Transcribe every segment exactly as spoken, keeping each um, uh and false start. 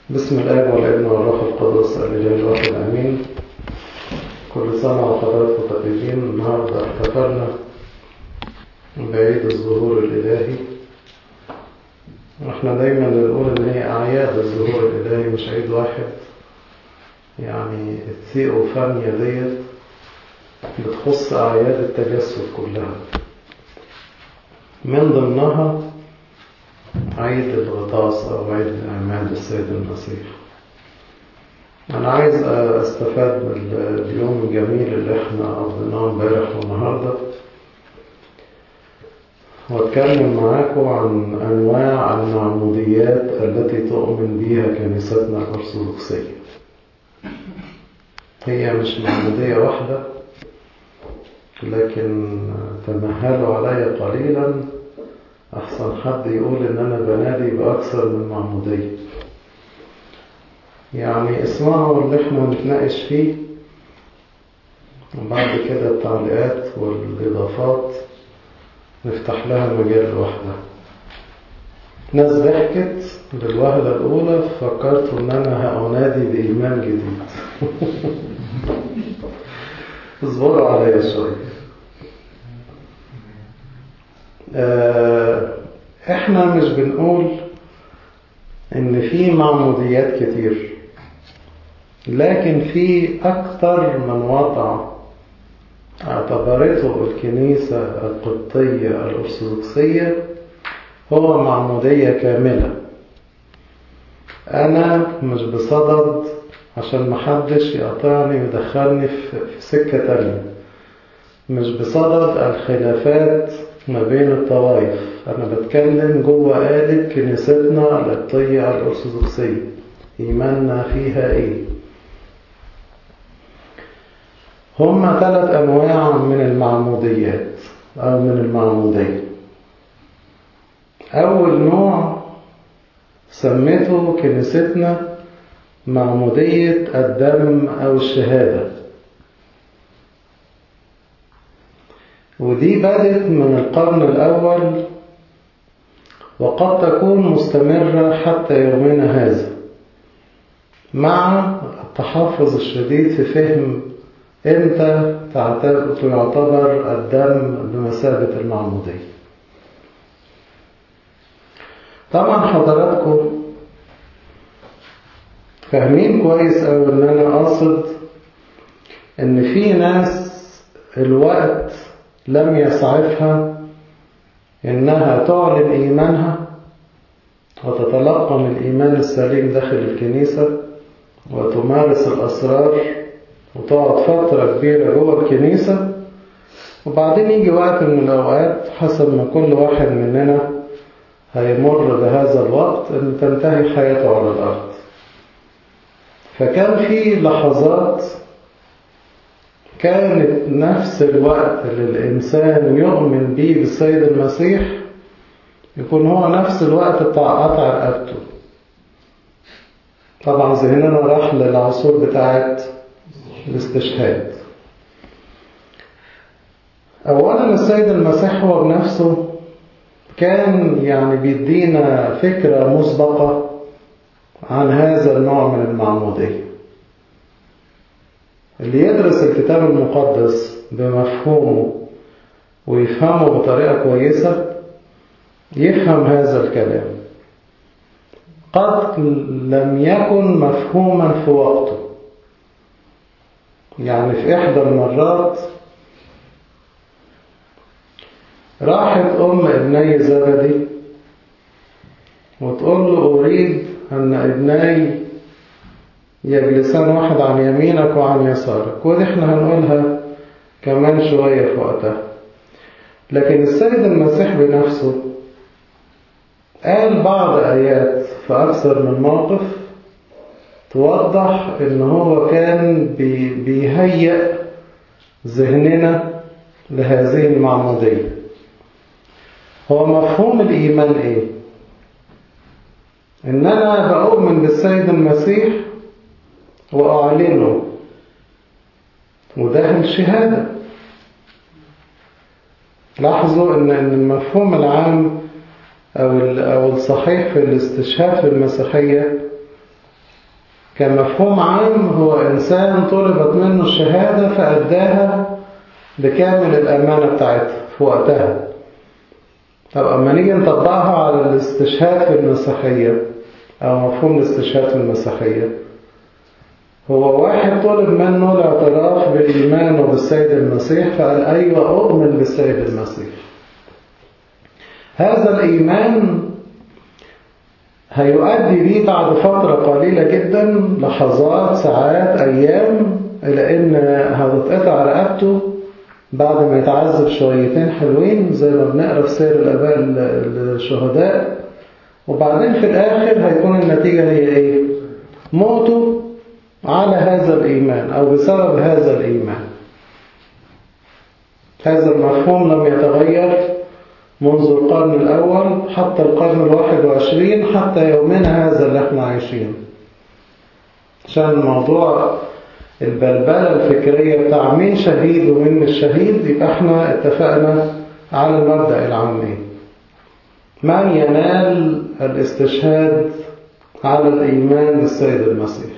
بسم الآب والابن والروح القدس الإله الواحد آمين. كل سنة وحضراتكم طيبين. النهارده احتفلنا بعيد الظهور الإلهي. احنا دايما بنقول إن هي أعياد الظهور الإلهي مش عيد واحد، يعني الثيوفانيا ديت بتخص أعياد التجسد كلها، من ضمنها عيد الغطاس أو عيد إعماد السيد المسيح. أنا عايز أستفاد من اليوم الجميل اللي احنا قضيناه امبارح والنهارده، وأتكلم معاكم عن أنواع المعموديات التي تؤمن بها كنيستنا الأرثوذكسية. هي مش معمودية واحدة، لكن تمهلوا علي قليلا أحسن حد يقول إن أنا بنادي بأكثر من معمودية. يعني اسمعوا اللي احنا نتناقش فيه، وبعد كده التعليقات والإضافات نفتح لها مجال لوحدها. ناس ضحكت للوهلة الأولى فكرت إن أنا هأنادي بإيمان جديد. اصبروا عليا شوية. احنا مش بنقول ان في معموديات كتير، لكن في اكتر من وضع اعتبرته الكنيسة القبطية الأرثوذكسية هو معمودية كاملة. انا مش بصدد عشان محدش يقطعني ويدخلني في سكة تانية، مش بصدد الخلافات ما بين الطوائف. أنا بتكلم جوه آلة كنيستنا القبطية الأرثوذكسية، إيماننا فيها إيه. هما ثلاث أنواع من المعموديات أو من المعمودية. أول نوع سميته كنيستنا معمودية الدم أو الشهادة، ودي بدت من القرن الأول وقد تكون مستمرة حتى يومنا هذا، مع التحفظ الشديد في فهم إمتى يعتبر الدم بمثابة المعمودية. طبعا حضراتكم فاهمين كويس أوي إن أنا قاصد إن في ناس الوقت لم يسعفها إنها تعلن إيمانها وتتلقى من الإيمان السليم داخل الكنيسة وتمارس الأسرار وتقعد فترة كبيرة جوه الكنيسة، وبعدين يجي وقت من الأوقات حسب ما كل واحد مننا هيمر بهذا الوقت أن تنتهي حياته على الأرض. فكان في لحظات كانت نفس الوقت اللي الإنسان يؤمن به بالسيد المسيح يكون هو نفس الوقت بتاع قطع رقبته. طبعا ذهننا راح للعصور بتاعت الاستشهاد. أولا السيد المسيح هو بنفسه كان يعني بيدينا فكرة مسبقة عن هذا النوع من المعمودية. اللي يدرس الكتاب المقدس بمفهومه ويفهمه بطريقة كويسة يفهم هذا الكلام. قد لم يكن مفهوما في وقته. يعني في إحدى المرات راحت أم ابني زبدي وتقول له أريد أن ابني يجلسان واحد عن يمينك وعن يسارك، ودي احنا هنقولها كمان شوية في وقتها. لكن السيد المسيح بنفسه قال بعض آيات في أكثر من موقف توضح إن هو كان بيهيئ ذهننا لهذه المعمودية. هو مفهوم الإيمان إيه؟ إن أنا بؤمن بالسيد المسيح وأعلنه، وده الشهادة. لاحظوا إن المفهوم العام أو أو الصحيح في الاستشهاد في المسيحية كمفهوم عام هو إنسان طلبت منه الشهادة فأداها بكامل الأمانة بتاعتها في وقتها. طب أما نيجي نطبقها على الاستشهاد في المسيحية أو مفهوم الاستشهاد في المسيحية، هو واحد طلب منه الاعتراف بإيمانه بالسيد المسيح فقال أيوة أؤمن بالسيد المسيح. هذا الإيمان هيؤدي بيه بعد فترة قليلة جدا، لحظات، ساعات، أيام، إلى إن هتتقطع رقبته بعد ما يتعذب شويتين حلوين زي ما بنقرأ في سير الآباء الشهداء، وبعدين في الآخر هيكون النتيجة هي إيه؟ موته على هذا الإيمان أو بسبب هذا الإيمان. هذا المفهوم لم يتغير منذ القرن الأول حتى القرن الواحد وعشرين حتى يومنا هذا اللي احنا عايشين. عشان موضوع البلبلة الفكرية بتاع مين شهيد ومين مش شهيد، يبقى احنا اتفقنا على المبدأ العامي: من ينال الاستشهاد على الإيمان بالسيد المسيح.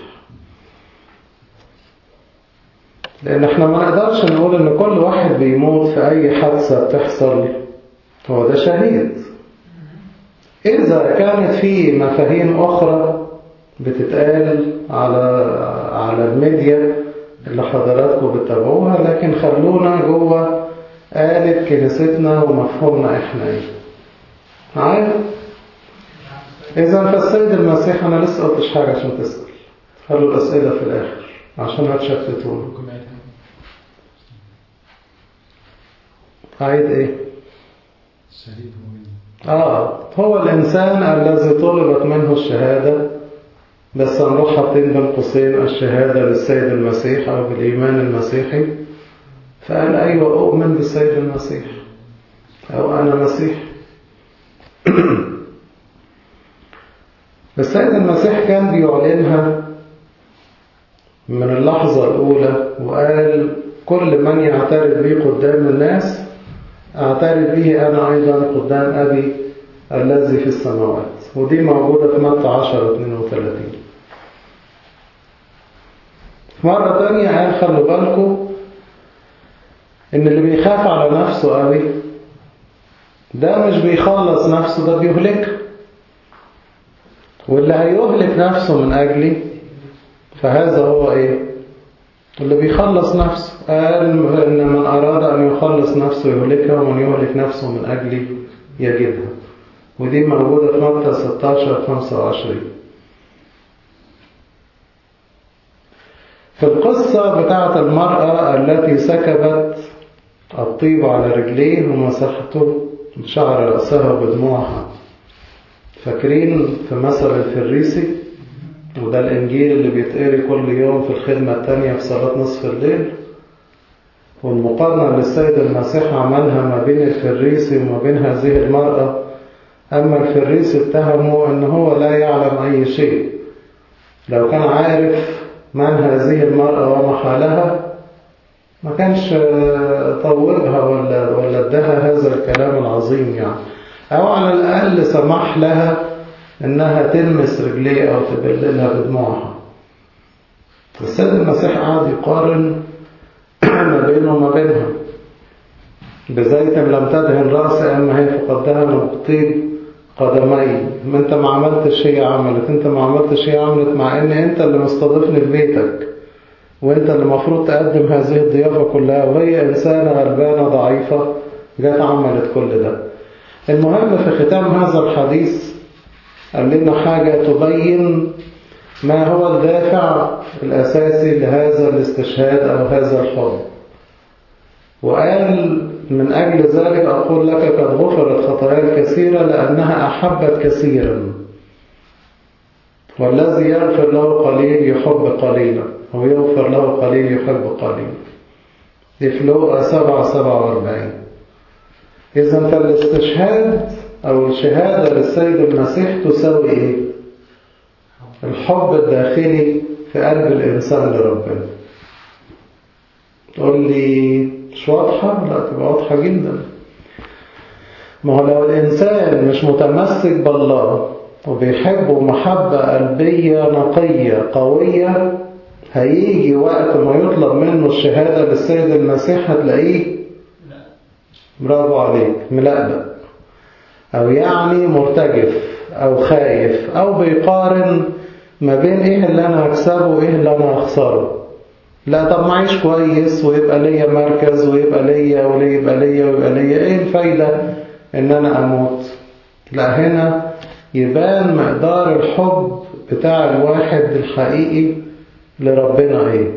لأن احنا ما نقدرش نقول ان كل واحد بيموت في أي حادثة بتحصل هو ده شهيد. إذا كانت في مفاهيم أخرى بتتقال على على الميديا اللي حضراتكم بتتابعوها، لكن خلونا جوه آلة كنيستنا ومفهومنا إحنا إيه. معايا؟ إذا فالسيد المسيح، أنا لسه قلتش حاجة عشان تسأل، خلوا الأسئلة في الآخر عشان ما تشتتونا. عايد إيه؟ آه هو الإنسان الذي طلبت منه الشهادة، بس هنروح حاطين بين قوسين الشهادة للسيد المسيح أو بالإيمان المسيحي، فقال أيوة أؤمن بالسيد المسيح أو أنا مسيح. السيد المسيح كان بيعلنها من اللحظة الأولى وقال كل من يعترف بي قدام الناس أعترف به أنا أيضا قدام أبي الذي في السماوات. ودي موجودة في متى عشرة اثنين وثلاثين. مرة تانية قال خلوا بالكم إن اللي بيخاف على نفسه قوي ده مش بيخلص نفسه، ده بيهلك. واللي هيهلك نفسه من أجلي فهذا هو إيه؟ اللي بيخلص نفسه. قال إن من أراد أن يخلص نفسه يهلكها ومن يهلك نفسه من أجلي يجدها. ودي موجودة في متى ستة عشر خمسة وعشرين. في القصة بتاعة المرأة التي سكبت الطيب على رجليه ومسحته بشعر رأسها بدموعها، فاكرين في مثل الفريسي؟ وده الإنجيل اللي بيتقري كل يوم في الخدمة التانية في صلاة نصف الليل. والمقارنة اللي السيد المسيح عملها ما بين الفريسي وما بين هذه المرأة: أما الفريسي اتهمه أنه هو لا يعلم أي شيء، لو كان عارف من هذه المرأة وما حالها ما كانش طوبها ولا ولا ادها هذا الكلام العظيم يعني، أو على الأقل سمح لها إنها تلمس رجليه أو تبللها بدموعها. السيد المسيح قعد يقارن ما بينه وما بينها: بزيت لم تدهن رأسي أما هي فقد دهنت بطيب قدمي. ما أنت ما عملتش هي عملت، أنت ما عملتش هي عملت، مع أن أنت اللي مستضيفني في بيتك وأنت اللي المفروض تقدم هذه الضيافة كلها، وهي إنسانة غلبانة ضعيفة جات عملت كل ده. المهم في ختام هذا الحديث قال لنا حاجة تبين ما هو الدافع الأساسي لهذا الاستشهاد أو هذا الحب. وقال: من أجل ذلك أقول لك قد غفرت خطاياك كثيرة لأنها أحبت كثيرا، والذي يغفر له قليل يحب قليلا، ويغفر له قليل يحب قليلا. دي في لوقا سبعة سبعة وأربعين. إذن فالاستشهاد أو الشهادة للسيد المسيح تساوي إيه؟ الحب الداخلي في قلب الإنسان لربنا. تقول لي مش واضحة؟ لا، تبقى واضحة جدا. ما هو لو الإنسان مش متمسك بالله وبيحبه محبة قلبية نقية قوية، هيجي وقت ما يطلب منه الشهادة للسيد المسيح هتلاقيه برافو عليك ملقلق، أو يعني مرتجف أو خايف، أو بيقارن ما بين إيه اللي أنا هكسبه وإيه اللي أنا هخسره. لا طب معيش كويس ويبقى ليا مركز ويبقى ليا ويبقى ليا ويبقى ليا، إيه الفايدة إن أنا أموت؟ لا، هنا يبان مقدار الحب بتاع الواحد الحقيقي لربنا إيه.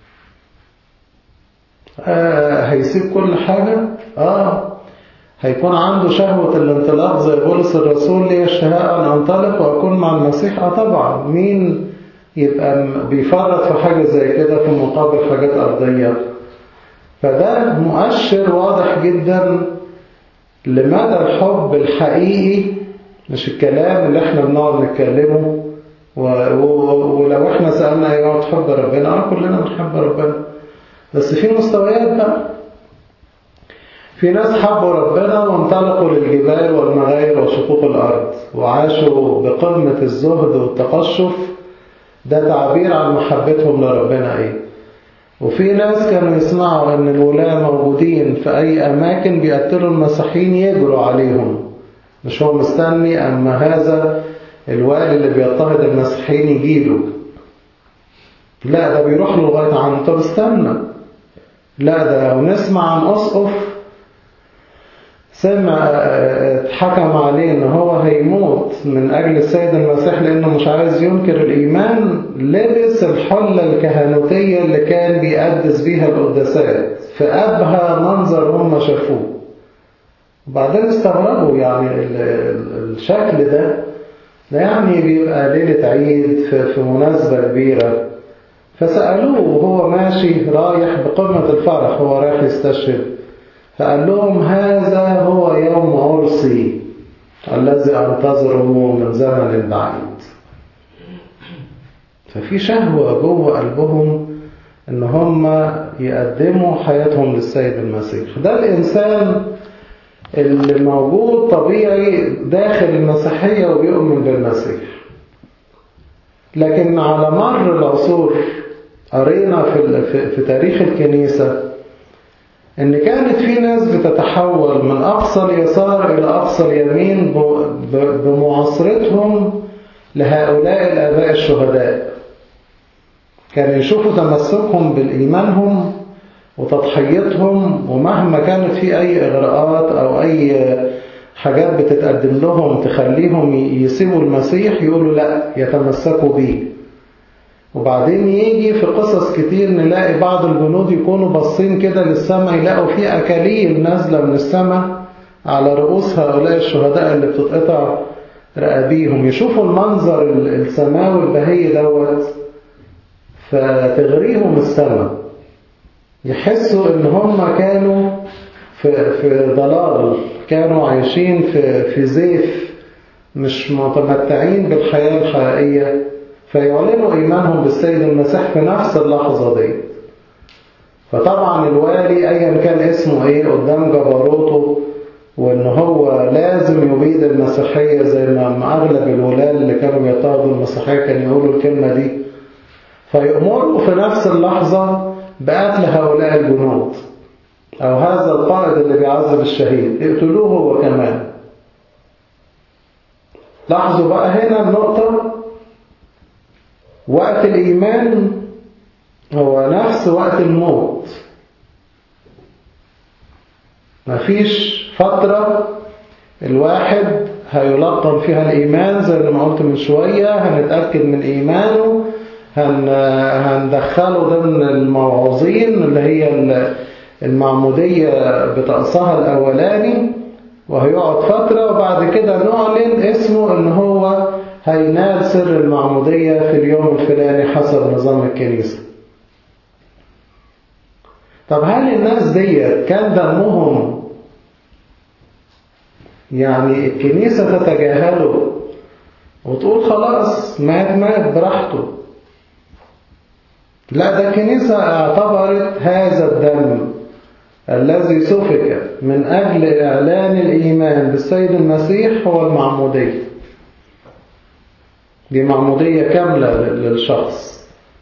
آه هيسيب كل حاجة؟ آه هيكون عنده شهوة الانطلاق زي بولس الرسول، لي الشهاء أن أنطلق وأكون مع المسيح. آه طبعا، مين يبقى بيفرط في حاجة زي كده في مقابل حاجات أرضية؟ فده مؤشر واضح جدا لمدى الحب الحقيقي، مش الكلام اللي احنا بنقعد نتكلمه. ولو احنا سألنا ايه تحب ربنا؟ اه كلنا بنحب ربنا، بس في مستويات بقى. في ناس حبوا ربنا وانطلقوا للجبال والمغاير وشقوق الأرض وعاشوا بقمة الزهد والتقشف، ده تعبير عن محبتهم لربنا ايه. وفي ناس كانوا يسمعوا ان الولاة موجودين في اي اماكن بيقتلوا المسيحيين يجروا عليهم، مش هو مستني اما هذا الوالي اللي بيضطهد المسيحيين يجيله، لا ده بيروح له لغاية عنه. طب استنى، لا ده ونسمع عن أسقف سمع اتحكم عليه ان هو هيموت من اجل السيد المسيح لانه مش عايز ينكر الايمان، لبس الحلة الكهنوتية اللي كان بيقدس بيها القداسات في ابهى منظر هم شافوه. وبعدين استغربوا يعني الشكل ده ده يعني بيبقى ليلة عيد في مناسبة كبيرة. فسألوه وهو ماشي رايح بقمة الفرح، هو رايح يستشهد، فقال لهم هذا هو يوم عرسي الذي أنتظره من زمن بعيد. ففي شهوة جوه قلبهم إن هم يقدموا حياتهم للسيد المسيح. ده الإنسان اللي موجود طبيعي داخل المسيحية وبيؤمن بالمسيح. لكن على مر العصور قرينا في, في, في تاريخ الكنيسة إن كانت في ناس بتتحول من أقصى اليسار إلى أقصى اليمين بمعاصرتهم لهؤلاء الآباء الشهداء. كانوا يشوفوا تمسكهم بالإيمانهم وتضحيتهم، ومهما كانت في أي إغراءات أو أي حاجات بتتقدم لهم تخليهم يسيبوا المسيح يقولوا لا، يتمسكوا بيه. وبعدين يجي في قصص كتير نلاقي بعض الجنود يكونوا باصين كده للسماء، يلاقوا في أكاليل نازلة من السماء على رؤوس هؤلاء الشهداء اللي بتتقطع رقابيهم، يشوفوا المنظر السماوي البهي دوت فتغريهم السماء، يحسوا ان هم كانوا في, في ضلال، كانوا عايشين في, في زيف، مش متمتعين بالحياة الحقيقية، فيعلنوا إيمانهم بالسيد المسيح في نفس اللحظة دي. فطبعا الوالي أيا كان اسمه إيه قدام جبروته وإن هو لازم يبيد المسيحية زي ما أغلب الولاة اللي كانوا يضطهدوا المسيحية كانوا يقولوا الكلمة دي، فيأمروا في نفس اللحظة بقتل هؤلاء الجنود أو هذا القائد اللي بيعذب الشهيد، اقتلوه هو كمان. لاحظوا بقى هنا النقطة، وقت الإيمان هو نفس وقت الموت. مفيش فترة الواحد هيلقن فيها الإيمان زي ما قلت من شوية، هنتأكد من إيمانه، هن هندخله ضمن الموعظين اللي هي المعمودية بطقسها الأولاني، وهيقعد فترة وبعد كده نعلن اسمه إن هو هينال سر المعمودية في اليوم الفلاني حسب نظام الكنيسة. طب هل الناس دي كان دمهم يعني الكنيسة تتجاهله وتقول خلاص مات مات براحته؟ لا، ده الكنيسة اعتبرت هذا الدم الذي سفك من أجل إعلان الإيمان بالسيد المسيح هو المعمودية. دي معمودية كاملة للشخص.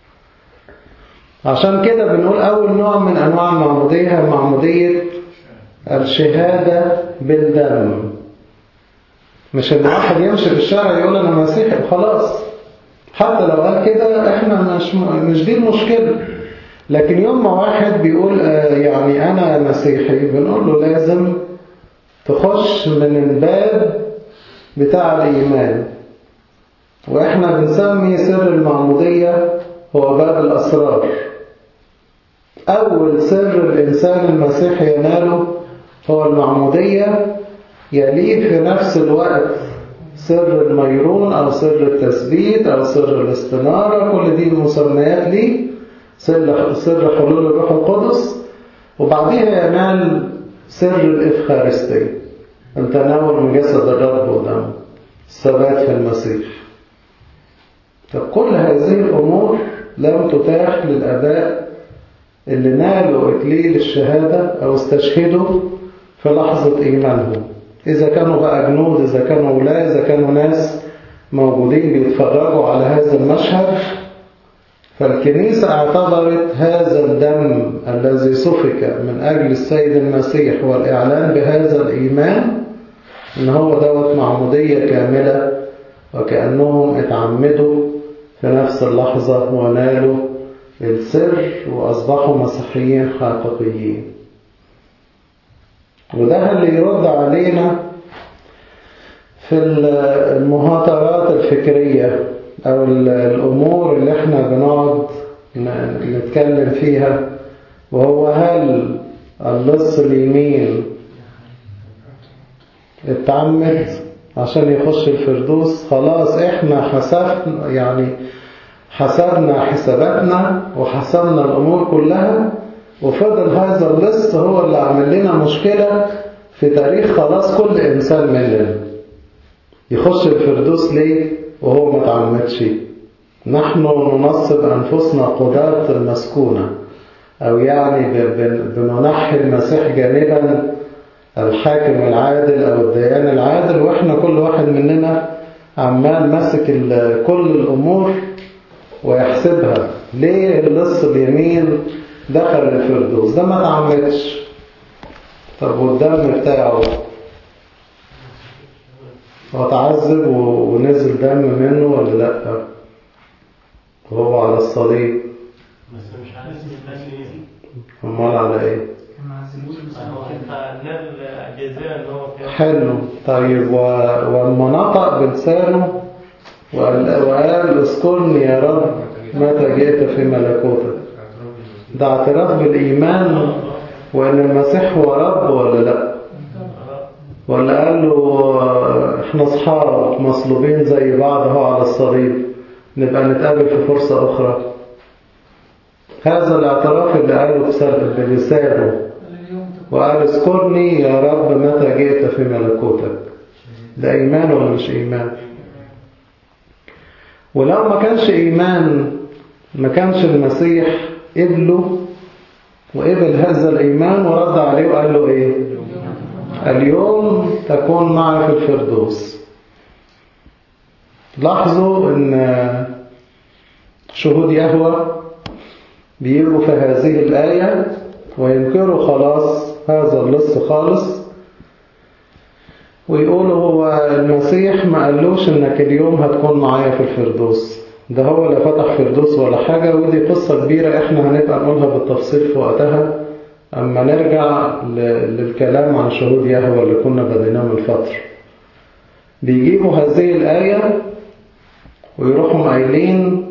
عشان كده بنقول أول نوع من أنواع المعمودية هي معمودية الشهادة بالدم. مش إن واحد يمشي في الشارع يقول أنا مسيحي وخلاص، حتى لو قال كده إحنا مش مش دي المشكلة. لكن يوم ما واحد بيقول يعني أنا مسيحي، بنقول له لازم تخش من الباب بتاع الإيمان. وإحنا بنسمي سر المعمودية هو باب الأسرار. أول سر الإنسان المسيحي يناله هو المعمودية، يليه في نفس الوقت سر الميرون أو سر التثبيت أو سر الاستنارة، كل دي مسميات ليه، سر, سر حلول الروح القدس. وبعديها ينال سر الإفخارستية، أن تناول من جسد الرب ودمه، الثبات في المسيح. فكل هذه الأمور لم تتاح للآباء اللي نالوا إكليل الشهادة أو استشهدوا في لحظة إيمانهم، إذا كانوا بقى جنود، إذا كانوا ولاة، إذا كانوا ناس موجودين بيتفرجوا على هذا المشهد. فالكنيسة اعتبرت هذا الدم الذي سفك من أجل السيد المسيح والإعلان بهذا الإيمان إن هو دوت معمودية كاملة، وكأنهم اتعمدوا في نفس اللحظة ونالوا السر وأصبحوا مسيحيين حقيقيين. وده اللي يرد علينا في المهاترات الفكرية أو الأمور اللي احنا بنقعد نتكلم فيها، وهو هل اللص اليمين اتعمد عشان يخش الفردوس؟ خلاص احنا حسبنا، يعني حسبنا حساباتنا وحسبنا الأمور كلها، وفضل هذا اللص هو اللي عمل لنا مشكلة في تاريخ خلاص كل إنسان مننا. يخش الفردوس ليه وهو ما تعمدش؟ نحن ننصب أنفسنا قضاة المسكونة، أو يعني بننحي المسيح جانبا الحاكم العادل أو الديان العادل، وإحنا كل واحد مننا عمال ماسك كل الأمور ويحسبها. ليه اللص اليمين دخل الفردوس؟ ده ما تعمدش. طب والدم بتاعه هو تعذب ونزل دم منه ولا لأ وهو على الصليب؟ بس مش عارف يبقى امال على ايه؟ حلو. طيب والمناطق بلسانه وقال اذكرني يا رب متى جئت في ملكوتك. ده اعتراف بالإيمان وإن المسيح هو رب ولا لا؟ ولا قال له احنا اصحاب مصلوبين زي بعض هو على الصليب، نبقى نتقابل في فرصة أخرى؟ هذا الاعتراف اللي قاله بلسانه وقال اذكرني يا رب متى جئت في ملكوتك، ده إيمان ولا مش إيمان؟ ولو ما كانش إيمان ما كانش المسيح قبله وقبل هذا الإيمان ورد عليه وقال له إيه؟ اليوم تكون معي في الفردوس. لاحظوا إن شهود يهوه بيجوا في هذه الآية وينكروا خلاص هذا اللص خالص، ويقولوا هو المسيح ما قالوش إنك اليوم هتكون معايا في الفردوس، ده هو اللي فتح فردوس ولا حاجة. ودي قصة كبيرة احنا هنبقى نقولها بالتفصيل في وقتها أما نرجع للكلام عن شهود يهوه اللي كنا بديناه من فترة. بيجيبوا هذه الآية ويروحوا قايلين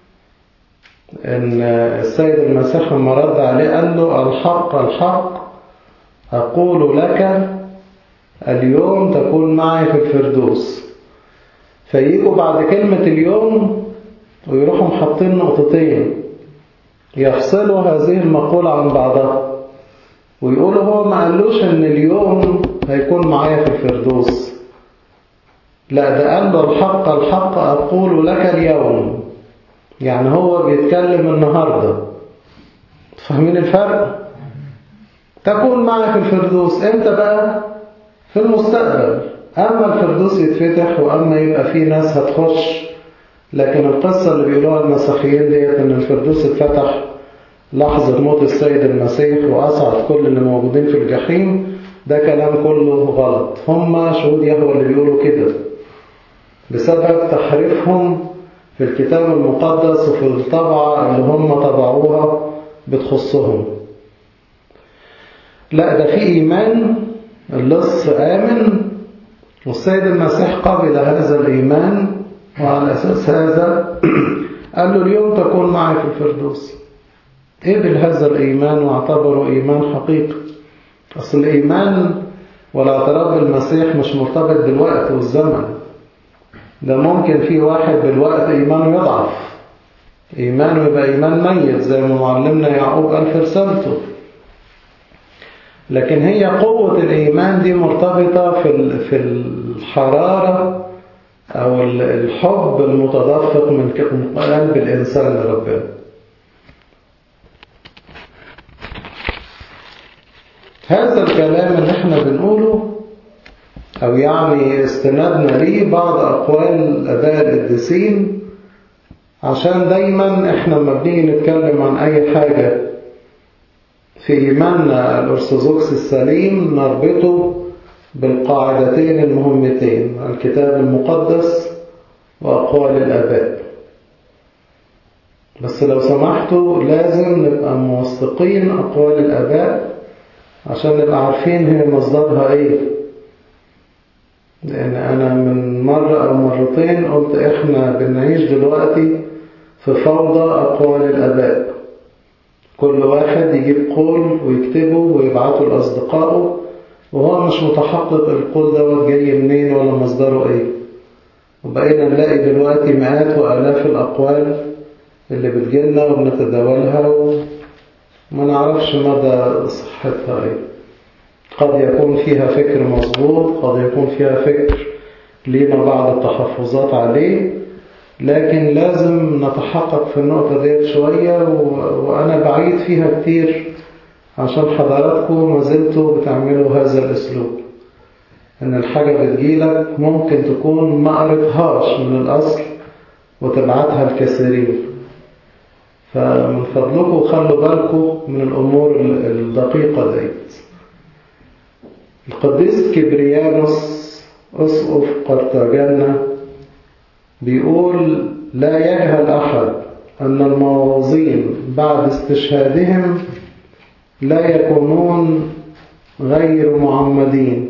إن السيد المسيح لما رد عليه قال له الحق الحق أقول لك اليوم تكون معي في الفردوس. فييجوا بعد كلمة اليوم ويروحوا محطين نقطتين يفصلوا هذه المقولة عن بعضها، ويقولوا هو ما قالوش ان اليوم هيكون معايا في الفردوس، لا ده قال له الحق الحق أقول لك اليوم، يعني هو بيتكلم النهاردة. فاهمين الفرق؟ تكون معي في الفردوس امتى بقى؟ في المستقبل. أما الفردوس يتفتح وأما يبقى في ناس هتخش لكن القصة اللي بيقولوها المسيحيين ديت إن الفردوس اتفتح لحظة موت السيد المسيح وأصعد كل اللي موجودين في الجحيم، ده كلام كله غلط. هم شهود يهوه اللي بيقولوا كده بسبب تحريفهم في الكتاب المقدس وفي الطبعة اللي هم طبعوها بتخصهم. لا، ده في إيمان، اللص آمن والسيد المسيح قبل هذا الإيمان، وعلى أساس هذا قال له اليوم تكون معي في الفردوس. قبل هذا الإيمان واعتبره إيمان حقيقي. أصل الإيمان والاعتراف بالمسيح مش مرتبط بالوقت والزمن. ده ممكن في واحد بالوقت إيمانه يضعف، إيمانه يبقى إيمان ميت زي ما معلمنا يعقوب قال في رسالته. لكن هي قوة الإيمان دي مرتبطة في في الحرارة أو الحب المتدفق من قلب الإنسان لربنا. هذا الكلام اللي احنا بنقوله أو يعني استندنا ليه بعض أقوال آباء القديسين، عشان دايما احنا لما بنيجي نتكلم عن أي حاجة في إيماننا الأرثوذكسي السليم نربطه بالقاعدتين المهمتين: الكتاب المقدس وأقوال الآباء. بس لو سمحتوا لازم نبقى موثقين أقوال الآباء عشان نبقى عارفين هي مصدرها إيه. لأن أنا من مرة أو مرتين قلت إحنا بنعيش دلوقتي في فوضى أقوال الآباء. كل واحد يجيب قول ويكتبه ويبعته لأصدقائه وهو مش متحقق القول دوت جاي منين ولا مصدره إيه. وبقينا نلاقي دلوقتي مئات وآلاف الأقوال اللي بتجيلنا وبنتداولها وما نعرفش مدى صحتها إيه. قد يكون فيها فكر مظبوط، قد يكون فيها فكر لينا بعض التحفظات عليه، لكن لازم نتحقق في النقطة ديت شوية و... وأنا بعيد فيها كتير عشان حضراتكم ما زلتوا بتعملوا هذا الأسلوب، إن الحاجة بتجيلك ممكن تكون ما قريتهاش من الأصل وتبعتها الكثيرين. فمن فضلكم خلوا بالكم من الأمور الدقيقة ديت. القديس كبريانوس أسقف قرطاجنة بيقول: لا يجهل أحد أن المواعظين بعد استشهادهم لا يكونون غير معمدين.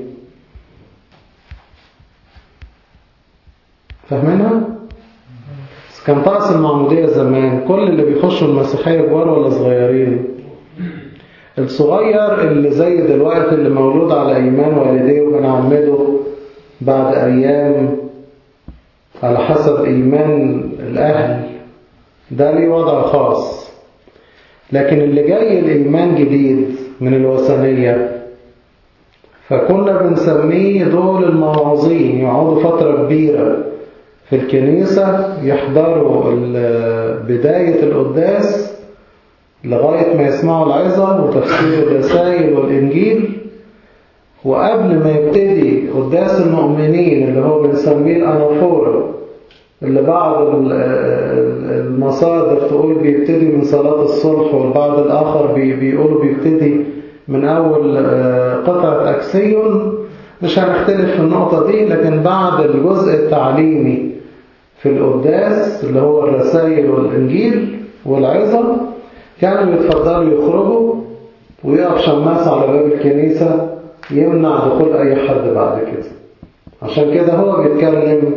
فاهمينها؟ كان طقس المعمودية زمان كل اللي بيخشوا المسيحية كبار ولا صغيرين؟ الصغير اللي زي دلوقتي اللي مولود على إيمان والديه وبنعمده بعد أيام على حسب إيمان الأهل، ده ليه وضع خاص. لكن اللي جاي الإيمان جديد من الوثنية فكنا بنسميه دول المواعظين، يقعدوا فترة كبيرة في الكنيسة يحضروا بداية القداس لغاية ما يسمعوا العظة وتفسير الرسائل والإنجيل، وقبل ما يبتدي قداس المؤمنين اللي هو بنسميه الأنافورة، اللي بعض المصادر تقول بيبتدي من صلاة الصلح والبعض الآخر بيقولوا بيبتدي من أول قطعة أكسيون. مش هنختلف في النقطة دي، لكن بعد الجزء التعليمي في القداس اللي هو الرسائل والإنجيل والعظة كانوا يتفضلوا يخرجوا ويقف شماس على باب الكنيسة يمنع دخول أي حد بعد كده. عشان كده هو بيتكلم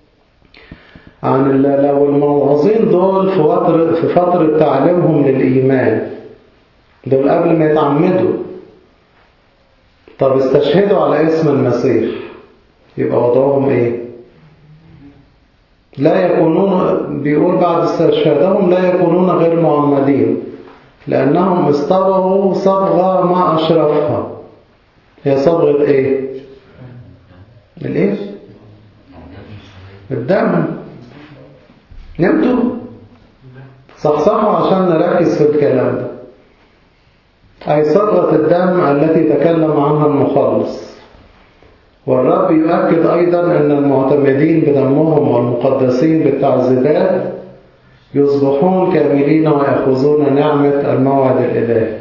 عن لو الموعظين دول في فترة, في فترة تعليمهم للإيمان، دول قبل ما يتعمدوا، طب استشهدوا على اسم المسيح، يبقى وضعهم ايه؟ لا يكونون، بيقول بعد استشهادهم لا يكونون غير معمدين لأنهم اصطبغوا صبغة ما أشرفها. هي صبغة ايه؟ الايه؟ الدم. نمتوا؟ صحصحوا عشان نركز في الكلام ده. أي صبغة الدم التي تكلم عنها المخلص. والرب يؤكد أيضا أن المعتمدين بدمهم والمقدسين بالتعذيبات يصبحون كاملين ويأخذون نعمة الموعد الإلهي.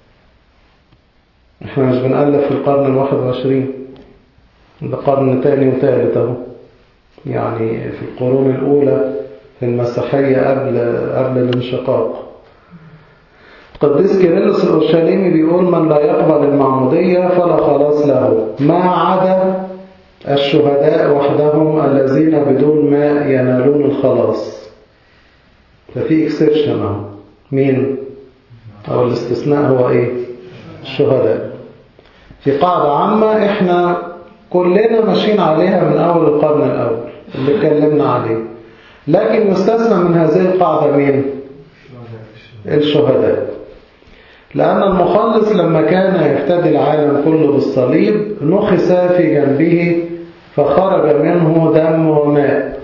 احنا مش بنألف في القرن الواحد وعشرين، ده قرن تاني وثالث اهو، يعني في القرون الأولى في المسيحية قبل قبل الانشقاق. قديس كيرلس الأورشليمي بيقول: من لا يقبل المعمودية فلا خلاص له، ما عدا الشهداء وحدهم الذين بدون ما ينالون الخلاص. ففي اكسبشن اهو. مين؟ أو الاستثناء هو إيه؟ الشهداء. في قاعدة عامة احنا كلنا ماشيين عليها من أول القرن الأول اللي اتكلمنا عليه، لكن يستثنى من هذه القاعدة مين؟ الشهداء. لأن المخلص لما كان يفتدي العالم كله بالصليب نخس في جنبه فخرج منه دم وماء،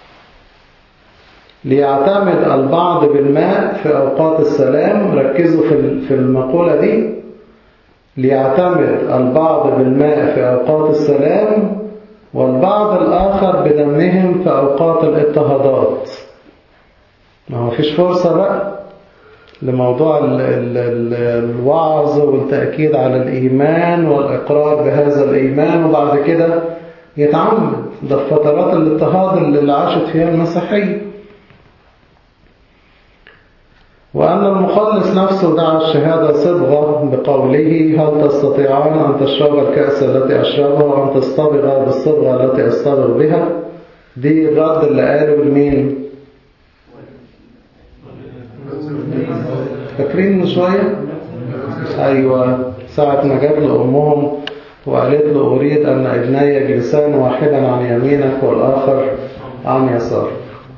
ليعتمد البعض بالماء في أوقات السلام. ركزوا في المقولة دي: ليعتمد البعض بالماء في أوقات السلام والبعض الآخر بدمهم في أوقات الاضطهادات. ما فيش فرصة بقى لموضوع ال ال ال الوعظ والتأكيد على الإيمان والإقرار بهذا الإيمان وبعد كده يتعمد. ده في فترات الاضطهاد اللي عاشت فيها المسيحية. وأن المخلص نفسه دعا الشهادة صبغة بقوله: هل تستطيعان أن تشرب الكأس التي أشربها وأن تصطبغ بالصبغة التي أصطبغ بها؟ دي الرد اللي قاله لمين؟ فاكرين من شوية؟ أيوة، ساعة ما جاب له أمهم وقالت له: أريد أن ابني يجلسان واحدا عن يمينك والآخر عن يسارك.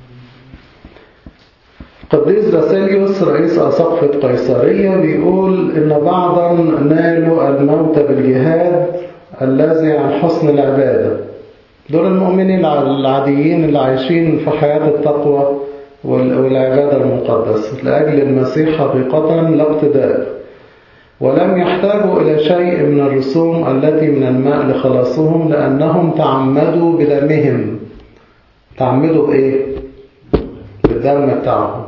قديس باسيليوس رئيس أساقفة قيصرية بيقول إن بعضا نالوا الموت بالجهاد الذي عن حسن العبادة. دول المؤمنين العاديين اللي عايشين في حياة التقوى والعبادة المقدسة لأجل المسيح حقيقة لا ابتداء، ولم يحتاجوا إلى شيء من الرسوم التي من الماء لخلاصهم، لأنهم تعمدوا بدمهم. تعمدوا بإيه؟ بالدم بتاعهم.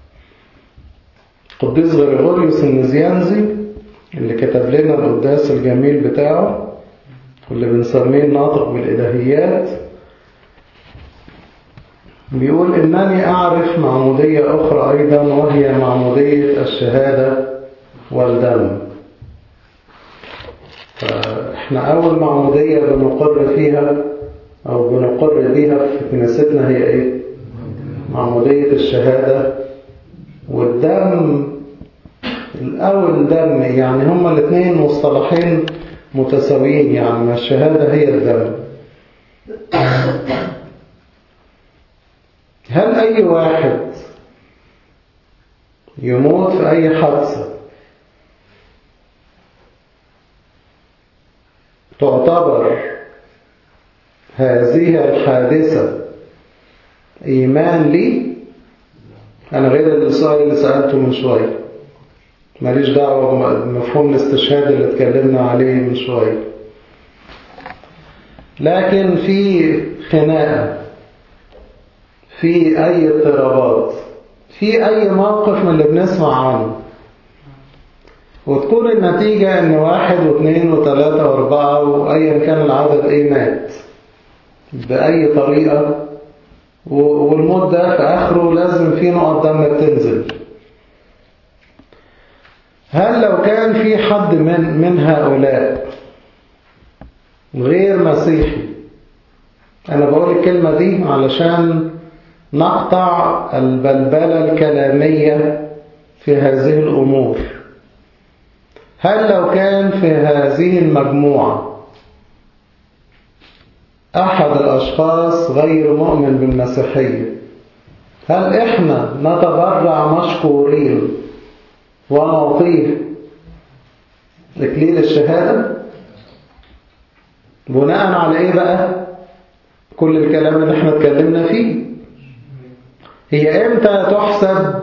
قديس غريغوريوس النزيانزي اللي كتب لنا القداس الجميل بتاعه واللي بنسميه الناطق بالإلهيات بيقول: إنني أعرف معمودية أخرى أيضا، وهي معمودية الشهادة والدم. فإحنا أول معمودية بنقر فيها أو بنقر بيها في كنيستنا هي إيه؟ معمودية الشهادة والدم. الأول دم، يعني هما الاثنين مصطلحين متساويين، يعني الشهادة هي الدم. هل أي واحد يموت في أي حادثة تعتبر هذه الحادثة إيمان لي؟ أنا غير السؤال اللي سألته من شوية، ماليش دعوة بمفهوم الاستشهاد اللي اتكلمنا عليه من شوية. لكن في خناقة، في أي اضطرابات، في أي موقف من اللي بنسمع عنه، وتكون النتيجة إن واحد واثنين وثلاثة واربعة وأيا كان العدد إيه مات بأي طريقة، والموت ده في آخره لازم فيه نقط دم بتنزل. هل لو كان في حد من من هؤلاء غير مسيحي، أنا بقول الكلمة دي علشان نقطع البلبلة الكلامية في هذه الأمور، هل لو كان في هذه المجموعة أحد الأشخاص غير مؤمن بالمسيحية، هل إحنا نتبرع مشكورين ونعطيه إكليل الشهادة؟ بناء على إيه بقى كل الكلام اللي إحنا اتكلمنا فيه؟ هي إمتى تحسب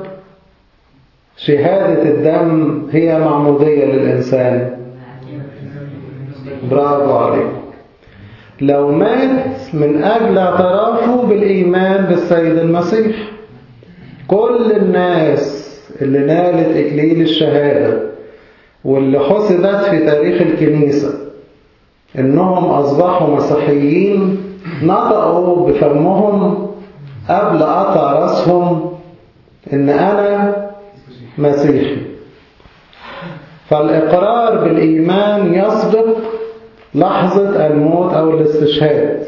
شهادة الدم هي معمودية للإنسان؟ برافو عليك. لو مات من أجل اعترافه بالإيمان بالسيد المسيح. كل الناس اللي نالت إكليل الشهادة واللي حسبت في تاريخ الكنيسة إنهم أصبحوا مسيحيين نطقوا بفمهم قبل قطع رأسهم إن أنا مسيحي. فالإقرار بالإيمان يسبق لحظة الموت أو الاستشهاد.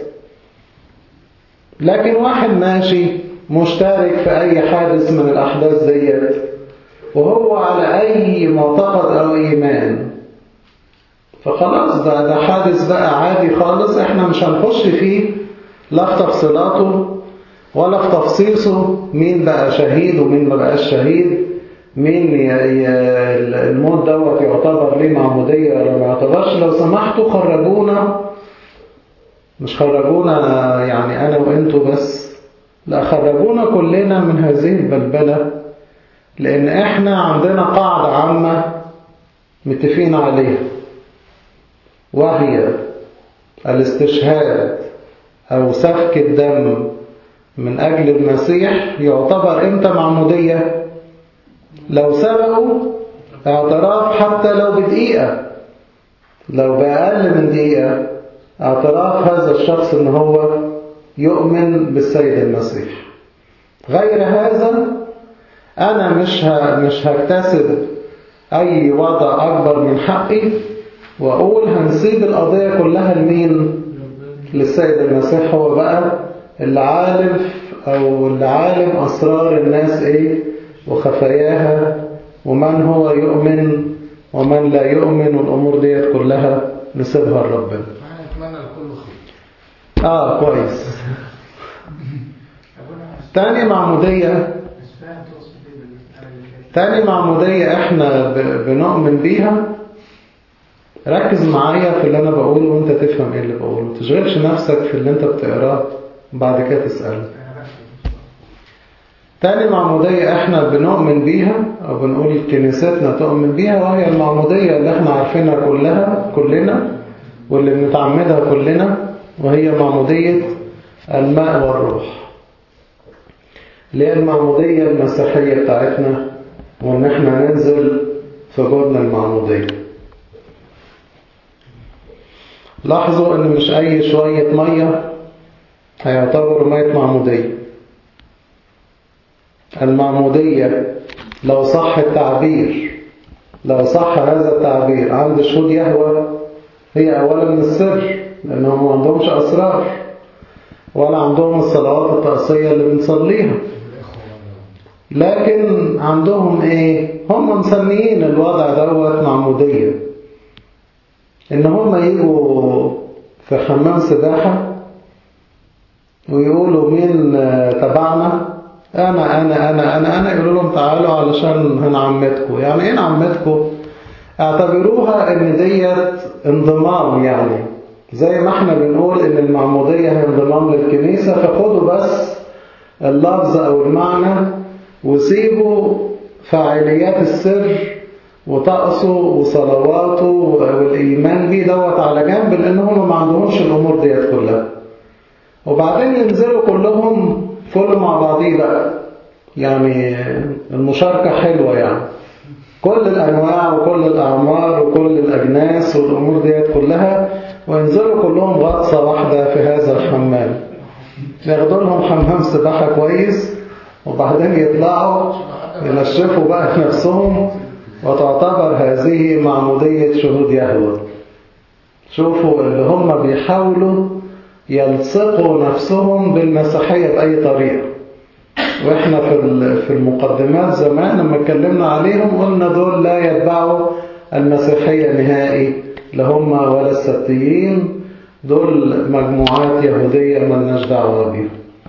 لكن واحد ماشي مشترك في أي حادث من الأحداث ديت وهو على أي معتقد أو إيمان، فخلاص ده, ده حادث بقى عادي خالص، احنا مش هنخش فيه لا في تفصيلاته ولا في تفصيصه مين بقى شهيد ومين ما بقاش شهيد، مين ي... ي... الموت دوت يعتبر ليه معمودية ولا ما يعتبرش. لو سمحتوا خرجونا، مش خرجونا يعني أنا وإنتوا بس، لا خرجونا كلنا من هذه البلبلة، لأن إحنا عندنا قاعدة عامة متفقين عليها، وهي الاستشهاد أو سفك الدم من أجل المسيح يعتبر إمتى معمودية؟ لو سبقوا اعتراف حتى لو بدقيقة، لو بأقل من دقيقة اعتراف هذا الشخص إن هو يؤمن بالسيد المسيح. غير هذا أنا مش مش هكتسب أي وضع أكبر من حقي وأقول هنسيب القضية كلها لمين؟ للسيد المسيح. هو بقى اللي عالم أو اللي عالم أسرار الناس إيه وخفاياها، ومن هو يؤمن ومن لا يؤمن، والأمور ديت كلها نسيبها لربنا. أتمنى الكل خير. آه كويس. تاني معمودية تاني معمودية احنا بنؤمن بيها. ركز معايا في اللي انا بقوله وانت تفهم ايه اللي بقوله، ما تشغلش نفسك في اللي انت بتقراه بعد كده تسأله. تاني معمودية احنا بنؤمن بيها او بنقول كنيستنا تؤمن بيها، وهي المعمودية اللي احنا عارفينها كلها كلنا واللي بنتعمدها كلنا، وهي معمودية الماء والروح، اللي هي المعمودية المسيحية بتاعتنا، وان احنا ننزل في جودنا المعمودية. لاحظوا ان مش اي شوية مية هيعتبروا مية معمودية. المعمودية لو صح التعبير لو صح هذا التعبير عند شهود يهوه، هي اولا من السر، لانهم ما عندهمش اسرار ولا عندهم الصلوات التقصية اللي بنصليها، لكن عندهم ايه؟ هم مسميين الوضع دوت معمودية، ان هم يجوا في حمام سباحة ويقولوا مين تبعنا، انا انا انا انا انا يقولوا لهم تعالوا علشان هنعمدكم. يعني ايه نعمدكم؟ اعتبروها ان ديت انضمام، يعني زي ما احنا بنقول ان المعمودية هي انضمام للكنيسة، فخدوا بس اللفظ او المعنى وسيبوا فاعليات السر وطقسه وصلواته والإيمان بيه دوت على جنب، لأن هم ما عندهمش الأمور ديت كلها. وبعدين ينزلوا كلهم فل مع بعضيه بقى، يعني المشاركة حلوة، يعني كل الأنواع وكل الأعمار وكل الأجناس والأمور ديت كلها، وينزلوا كلهم غطسة واحدة في هذا الحمام، ياخدوا لهم حمام سباحة كويس، وبعدين يطلعوا ينشفوا بقى نفسهم، وتعتبر هذه معمودية شهود يهوه. شوفوا اللي هم بيحاولوا يلصقوا نفسهم بالمسيحية بأي طريقة. وإحنا في المقدمات زمان لما اتكلمنا عليهم قلنا دول لا يتبعوا المسيحية نهائي، لا هم ولا السبتيين، دول مجموعات يهودية ملناش دعوة بيهم.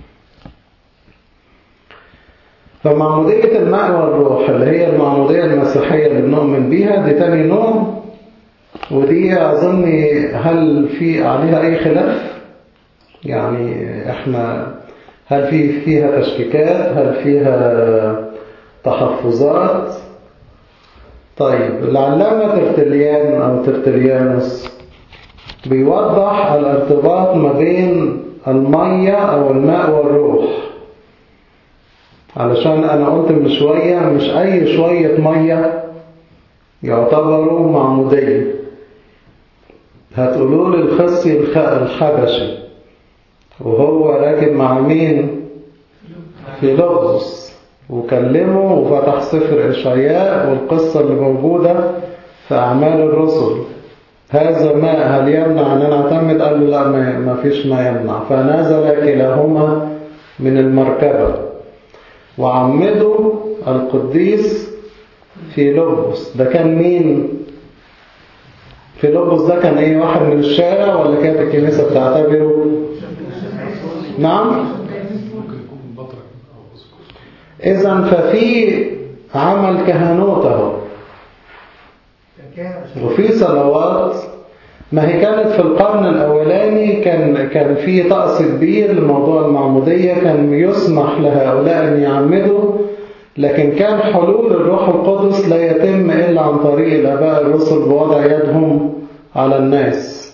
فمعمودية الماء والروح اللي هي المعمودية المسيحية اللي بنؤمن بيها دي تاني نوع، ودي أظن هل في عليها أي خلاف؟ يعني إحنا هل في فيها تشكيكات؟ هل فيها تحفظات؟ طيب العلامة ترتليان أو ترتليانوس بيوضح الارتباط ما بين المية أو الماء والروح. علشان أنا قلت من شوية مش أي شوية مية يعتبروا معمودية. هتقولوا لي الخصي الحبشي وهو راكب مع مين؟ في لغز، وكلمه وفتح سفر إشعياء والقصة اللي موجودة في أعمال الرسل. هذا ماء هل يمنع أن نعتمد؟ قال له لا، ما فيش ما يمنع. فنزل كلاهما من المركبة وعمدوا القديس في لبس. ده كان مين؟ في لبس ده كان ايه؟ واحد من الشارع ولا كانت الكنيسة بتعتبره؟ نعم. إذن ففي عمل كهنوته وفي صلوات. ما هي كانت في القرن الأولاني كان كان في طقس كبير لموضوع المعمودية، كان يسمح لهؤلاء أن يعمدوا، لكن كان حلول الروح القدس لا يتم إلا عن طريق الآباء الرسل بوضع يدهم على الناس.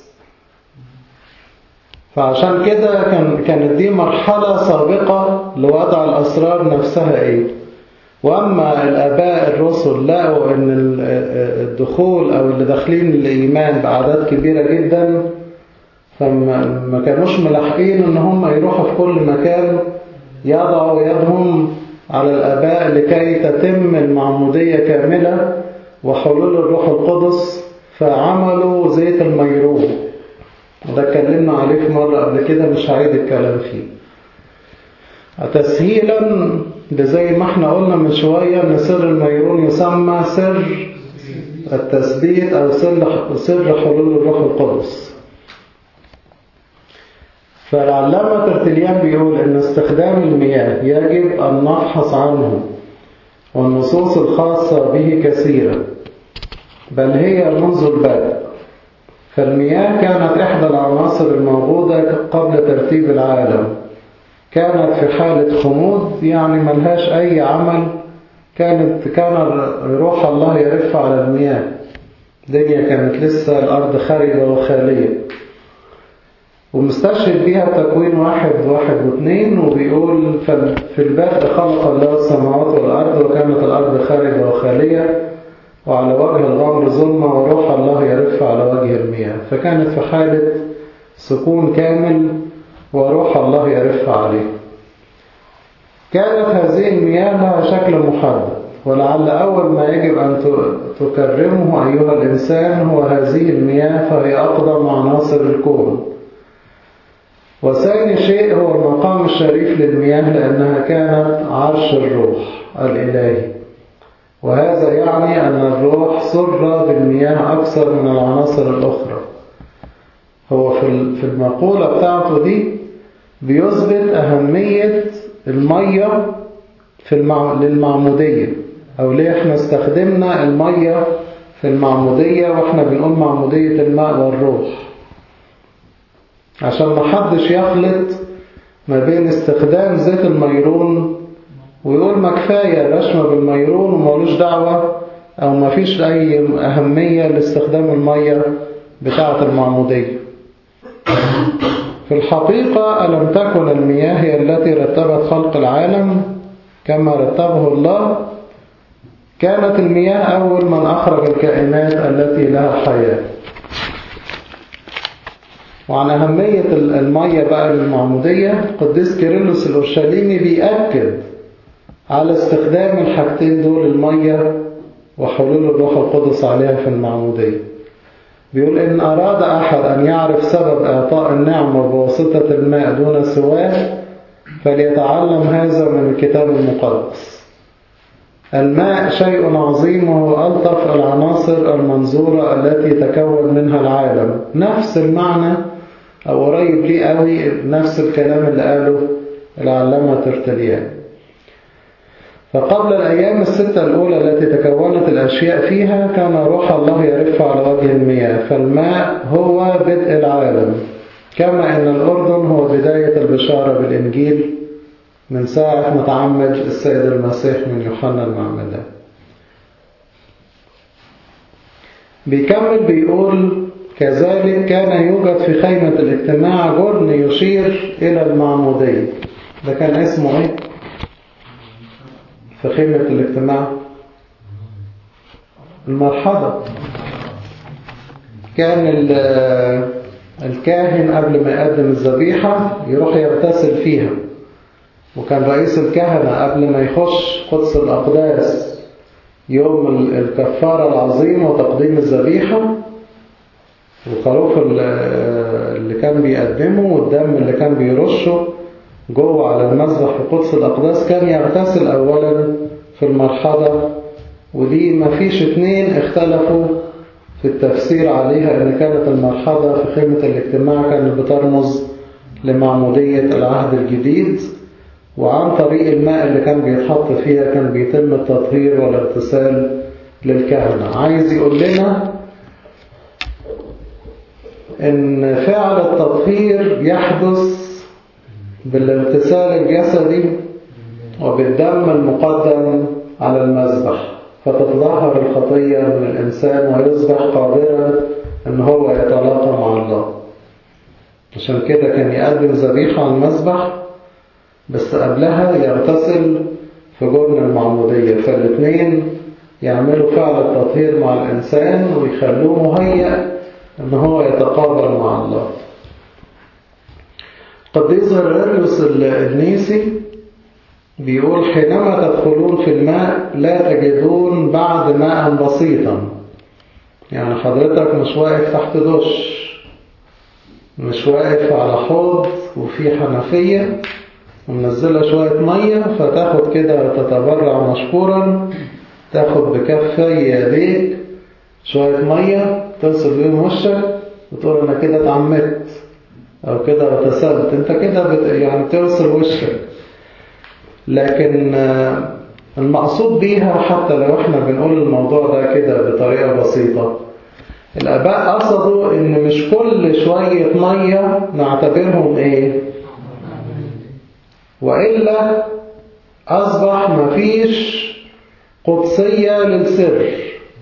فعشان كده كان كانت دي مرحلة سابقة لوضع الأسرار نفسها إيه. وأما الآباء الرسل لقوا أن الدخول أو اللي داخلين الإيمان بأعداد كبيرة جدا، فما كانوش ملاحقين أن هم يروحوا في كل مكان يضعوا يدهم على الآباء لكي تتم المعمودية كاملة وحلول الروح القدس. فعملوا زيت الميرون، وده اتكلمنا عليه في مرة قبل كده، مش هعيد الكلام فيه. تسهيلا زي ما احنا قلنا من شوية ان سر الميرون يسمى سر التثبيت او سر حلول الروح القدس. فالعلامة ترتليان بيقول ان استخدام المياه يجب ان نفحص عنه، والنصوص الخاصة به كثيرة، بل هي منذ البدء. فالمياه كانت إحدى العناصر الموجودة قبل ترتيب العالم، كانت في حالة خمود، يعني ملهاش أي عمل. كانت كان روح الله يرف على المياه. الدنيا كانت لسه الأرض خاربة وخالية. ومستشهد بيها تكوين واحد واحد واثنين، وبيقول في البدء خلق الله السماوات والأرض، وكانت الأرض خاربة وخالية، وعلى وجه الغمر ظلمة، وروح الله يرف على وجه المياه. فكانت في حالة سكون كامل وروح الله يرف عليه. كانت هذه المياه لها شكل محدد، ولعل أول ما يجب أن تكرمه أيها الإنسان هو هذه المياه، فهي أقدم عناصر الكون. وثاني شيء هو المقام الشريف للمياه، لأنها كانت عرش الروح الإلهي. وهذا يعني أن الروح سر بالمياه أكثر من العناصر الأخرى. هو في المقولة بتاعته دي بيثبت أهمية المية في المع... للمعمودية، أو ليه احنا استخدمنا المية في المعمودية وإحنا بنقول معمودية الماء والروح، عشان ما حدش يخلط ما بين استخدام زيت الميرون ويقول ما كفاية الرشمة بالميرون ومالوش دعوة، أو ما فيش أي أهمية لاستخدام المية بتاعة المعمودية. في الحقيقة ألم تكن المياه هي التي رتبت خلق العالم كما رتبه الله؟ كانت المياه أول من أخرج الكائنات التي لها حياة. وعن أهمية المية بقى للمعمودية، قديس كيرلس الأورشليمي بيأكد على استخدام الحاجتين دول، المية وحلول الروح القدس عليها في المعمودية. بيقول إن أراد أحد أن يعرف سبب إعطاء النعمة بواسطة الماء دون سواه فليتعلم هذا من الكتاب المقدس. الماء شيء عظيم، وهو ألطف العناصر المنظورة التي تكون منها العالم. نفس المعنى أو قريب ليه قوي نفس الكلام اللي قاله العلامة ترتليان. فقبل الأيام الستة الأولى التي تكونت الأشياء فيها كان روح الله يرف على وجه المياه، فالماء هو بدء العالم، كما أن الأردن هو بداية البشارة بالإنجيل من ساعة ما تعمد السيد المسيح من يوحنا المعمدان. بيكمل بيقول كذلك كان يوجد في خيمة الاجتماع جرن يشير إلى المعمودية. ده كان اسمه ايه في خيمة الاجتماع؟ المرحضة. كان الكاهن قبل ما يقدم الذبيحة يروح يغتسل فيها، وكان رئيس الكهنة قبل ما يخش قدس الأقداس يوم الكفارة العظيمة وتقديم الذبيحة، الخروف اللي كان بيقدمه والدم اللي كان بيرشه جوه على المذبح في قدس الأقداس كان يغتسل أولا في المرحضة. ودي ما فيش اتنين اختلفوا في التفسير عليها ان كانت المرحضة في خيمة الاجتماع كانت بترمز لمعمودية العهد الجديد، وعن طريق الماء اللي كان بيتحط فيها كان بيتم التطهير والاغتسال للكهنة. عايز يقول لنا ان فعل التطهير يحدث بالاغتسال الجسدي وبالدم المقدم على المذبح، فتتظاهر الخطية من الإنسان ويصبح قادرا أن هو يتلاقى مع الله. عشان كده كان يقدم ذبيحة على المذبح، بس قبلها يغتسل في جرن المعمودية، فالاثنين يعملوا فعل التطهير مع الإنسان ويخلوه مهيأ أن هو يتقابل مع الله. قديس غرغريوس النيسي بيقول حينما تدخلون في الماء لا تجدون بعد ماء بسيطا. يعني حضرتك مش واقف تحت دش، مش واقف على حوض وفي حنفية ومنزلة شوية مية فتاخد كده تتبرع مشكورا، تاخد بكفي يديك شوية مية تغسل بيهم وشك وتقول أنا كده اتعمدت أو كده اغتسلت. أنت كده بت... يعني تغسل وشك. لكن المقصود بيها حتى لو احنا بنقول الموضوع ده كده بطريقة بسيطة، الآباء قصدوا ان مش كل شوية مية نعتبرهم ايه، وإلا أصبح مفيش قدسية للسر،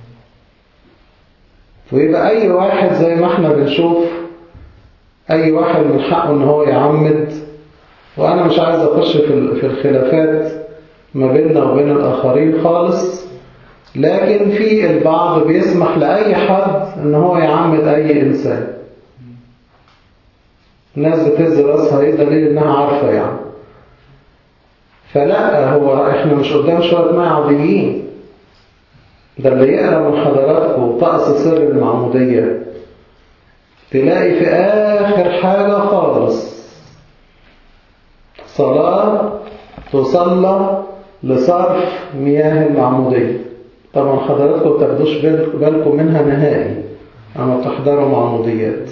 ويبقى أي واحد زي ما احنا بنشوف أي واحد من حقه ان هو يعمد. وأنا مش عايز أخش في الخلافات ما بيننا وبين الآخرين خالص، لكن في البعض بيسمح لأي حد إن هو يعمد أي إنسان. الناس بتهز راسها إيه دليل إنها عارفة يعني. فلا، هو إحنا مش قدام شوية ماء عاديين. ده اللي يقرأ من حضراتكم طقس سر المعمودية تلاقي في آخر حاجة خالص صلاة تصلى لصرف مياه المعمودية. طبعا حضراتكم ما تاخدوش بالكم منها نهائي أما تحضروا معموديات.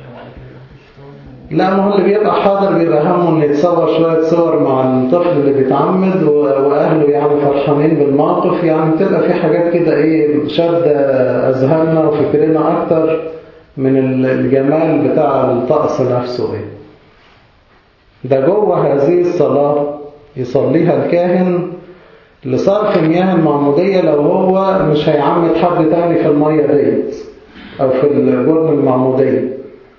لا، ما هو اللي بيبقى حاضر بيبقى همه إن يتصور شوية صور مع الطفل اللي بيتعمد وأهله يعني فرحانين بالموقف. يعني بتبقى في حاجات كده إيه شادة أذهاننا وفكرنا أكتر من الجمال بتاع الطقس نفسه. إيه ده جوه هذه الصلاة يصليها الكاهن لصرف مياه المعمودية لو هو مش هيعمد حد تاني في المية ديت أو في الجرن المعمودية.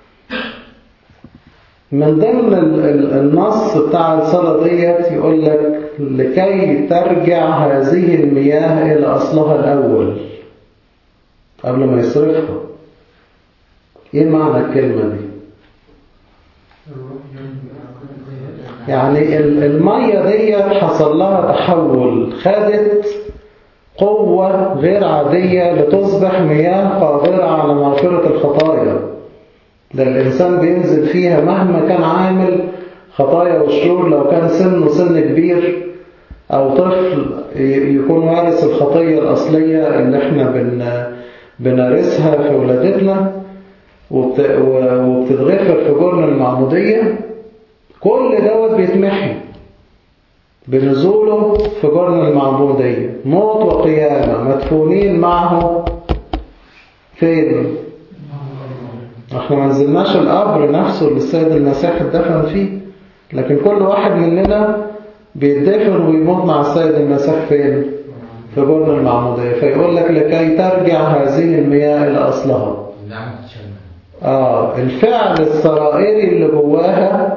من ضمن النص بتاع الصلاة ديت يقول لك لكي ترجع هذه المياه إلى أصلها الأول قبل ما يصرفها. إيه معنى الكلمة دي؟ يعني المية دي حصل لها تحول، خدت قوة غير عادية لتصبح مياه قادرة على مغفرة الخطايا. ده الإنسان بينزل فيها مهما كان عامل خطايا والشرور، لو كان سنه سن كبير أو طفل يكون وارث الخطية الأصلية اللي احنا بن بنارسها في ولادتنا وبتتغفر في جرن المعمودية. كل دوت بيتمحي بنزوله في جرن المعمودية. موت وقيامة مدفونين معه فين؟ احنا ما نزلناش القبر نفسه اللي السيد المسيح اتدفن فيه، لكن كل واحد مننا بيتدفن ويموت مع السيد المسيح فين؟ في جرن المعمودية. فيقول لك لكي ترجع هذه المياه إلى أصلها. آه الفعل السرائري اللي جواها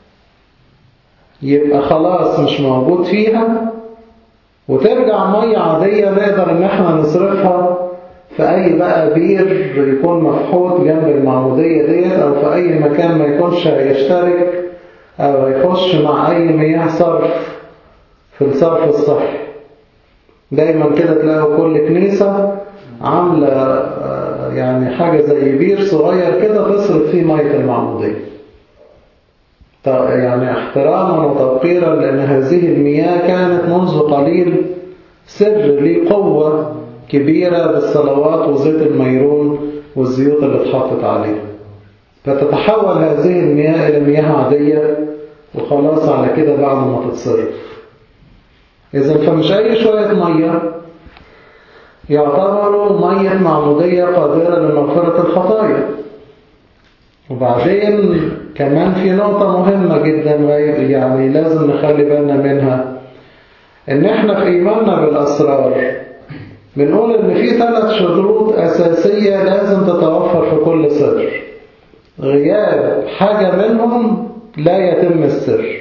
يبقى خلاص مش موجود فيها، وترجع مية عادية نقدر ان احنا نصرفها في اي بقى بير يكون مفحوط جنب المعمودية ديت، او في اي مكان ما يكونش هيشترك او هيخش مع اي مياه صرف في الصرف الصحي. دايما كده تلاقوا كل كنيسة عاملة يعني حاجة زي بير صغير كده تصرف فيه مية المعمودية، يعني احتراما وتوقيرا لأن هذه المياه كانت منذ قليل سر ليه قوة كبيرة بالصلوات وزيت الميرون والزيوت اللي اتحطت عليها، فتتحول هذه المياه إلى مياه عادية وخلاص على كده بعد ما تتصرف. إذا فمش أي شوية مية يعتبروا مية معمودية قادرة لمغفرة الخطايا. وبعدين كمان في نقطة مهمة جدا يعني لازم نخلي بالنا منها، إن إحنا في إيماننا بالأسرار بنقول إن في ثلاث شروط أساسية لازم تتوفر في كل سر، غياب حاجة منهم لا يتم السر.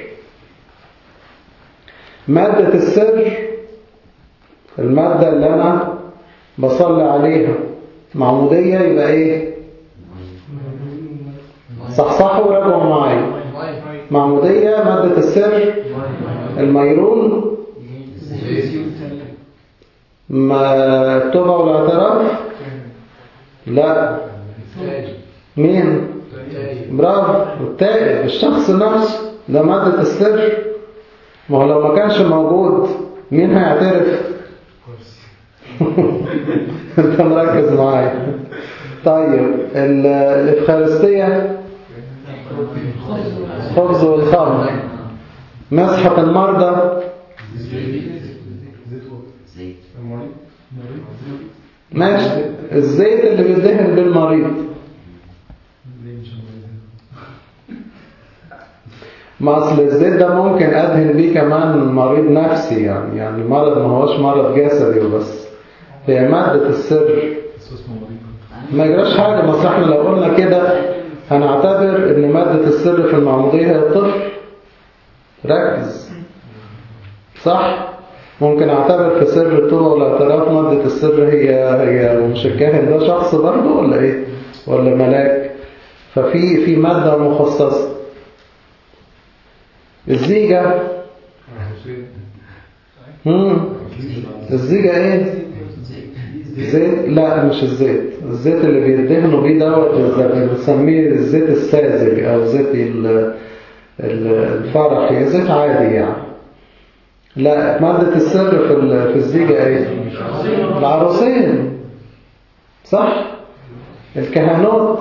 مادة السر، المادة اللي أنا بصلي عليها معمودية، يبقى إيه؟ صحصحوا وراجعوا معايا. معمودية مادة السر الميرون، ما التوبة والاعتراف؟ لا. مين؟ برافو، التائب، الشخص نفسه ده مادة السر. ما هو لو ما كانش موجود مين هيعترف؟ انت مركز معايا. طيب الإفخارستية، خبز والخمر، مسحة المرضى، ماشي، الزيت اللي بيدهن بالمريض. ما أصل الزيت ده ممكن أدهن بيه كمان مريض نفسي، يعني يعني مرض ما هوش مرض جسدي وبس، هي مادة السر. ما يجراش حاجة، ما احنا لو قلنا كده هنعتبر ان مادة السر في المعمودية هي الطفل. ركز، صح؟ ممكن اعتبر في سر التوبة والاعتراف مادة السر هي هي ومش الكاهن ده شخص برضه ولا ايه؟ ولا ملاك؟ ففي في مادة مخصصة. الزيجة، امم الزيجة ايه؟ زيت؟ لا مش الزيت، الزيت اللي بيدهنوا بيه دوت بنسميه الزيت الساذج او زيت الفرحي، زيت عادي يعني. لا، مادة السر في في الزيجة ايه؟ العروسين، صح؟ الكهنوت،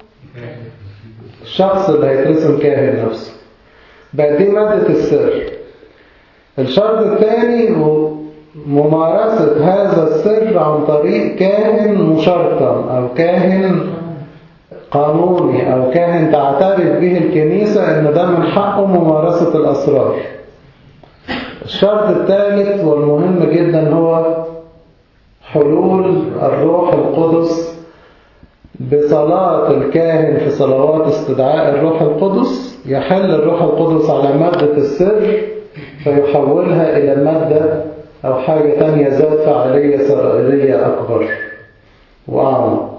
الشخص اللي هيترسم كاهن نفسه، بقى دي مادة السر. الشرط الثاني ممارسة هذا السر عن طريق كاهن مشرطن أو كاهن قانوني أو كاهن تعترف به الكنيسة إن ده من حقه ممارسة الأسرار. الشرط الثالث والمهم جدا هو حلول الروح القدس بصلاة الكاهن في صلوات استدعاء الروح القدس. يحل الروح القدس على مادة السر فيحولها إلى مادة أو حاجة تانية ذات فعالية سرائرية أكبر وأعمق.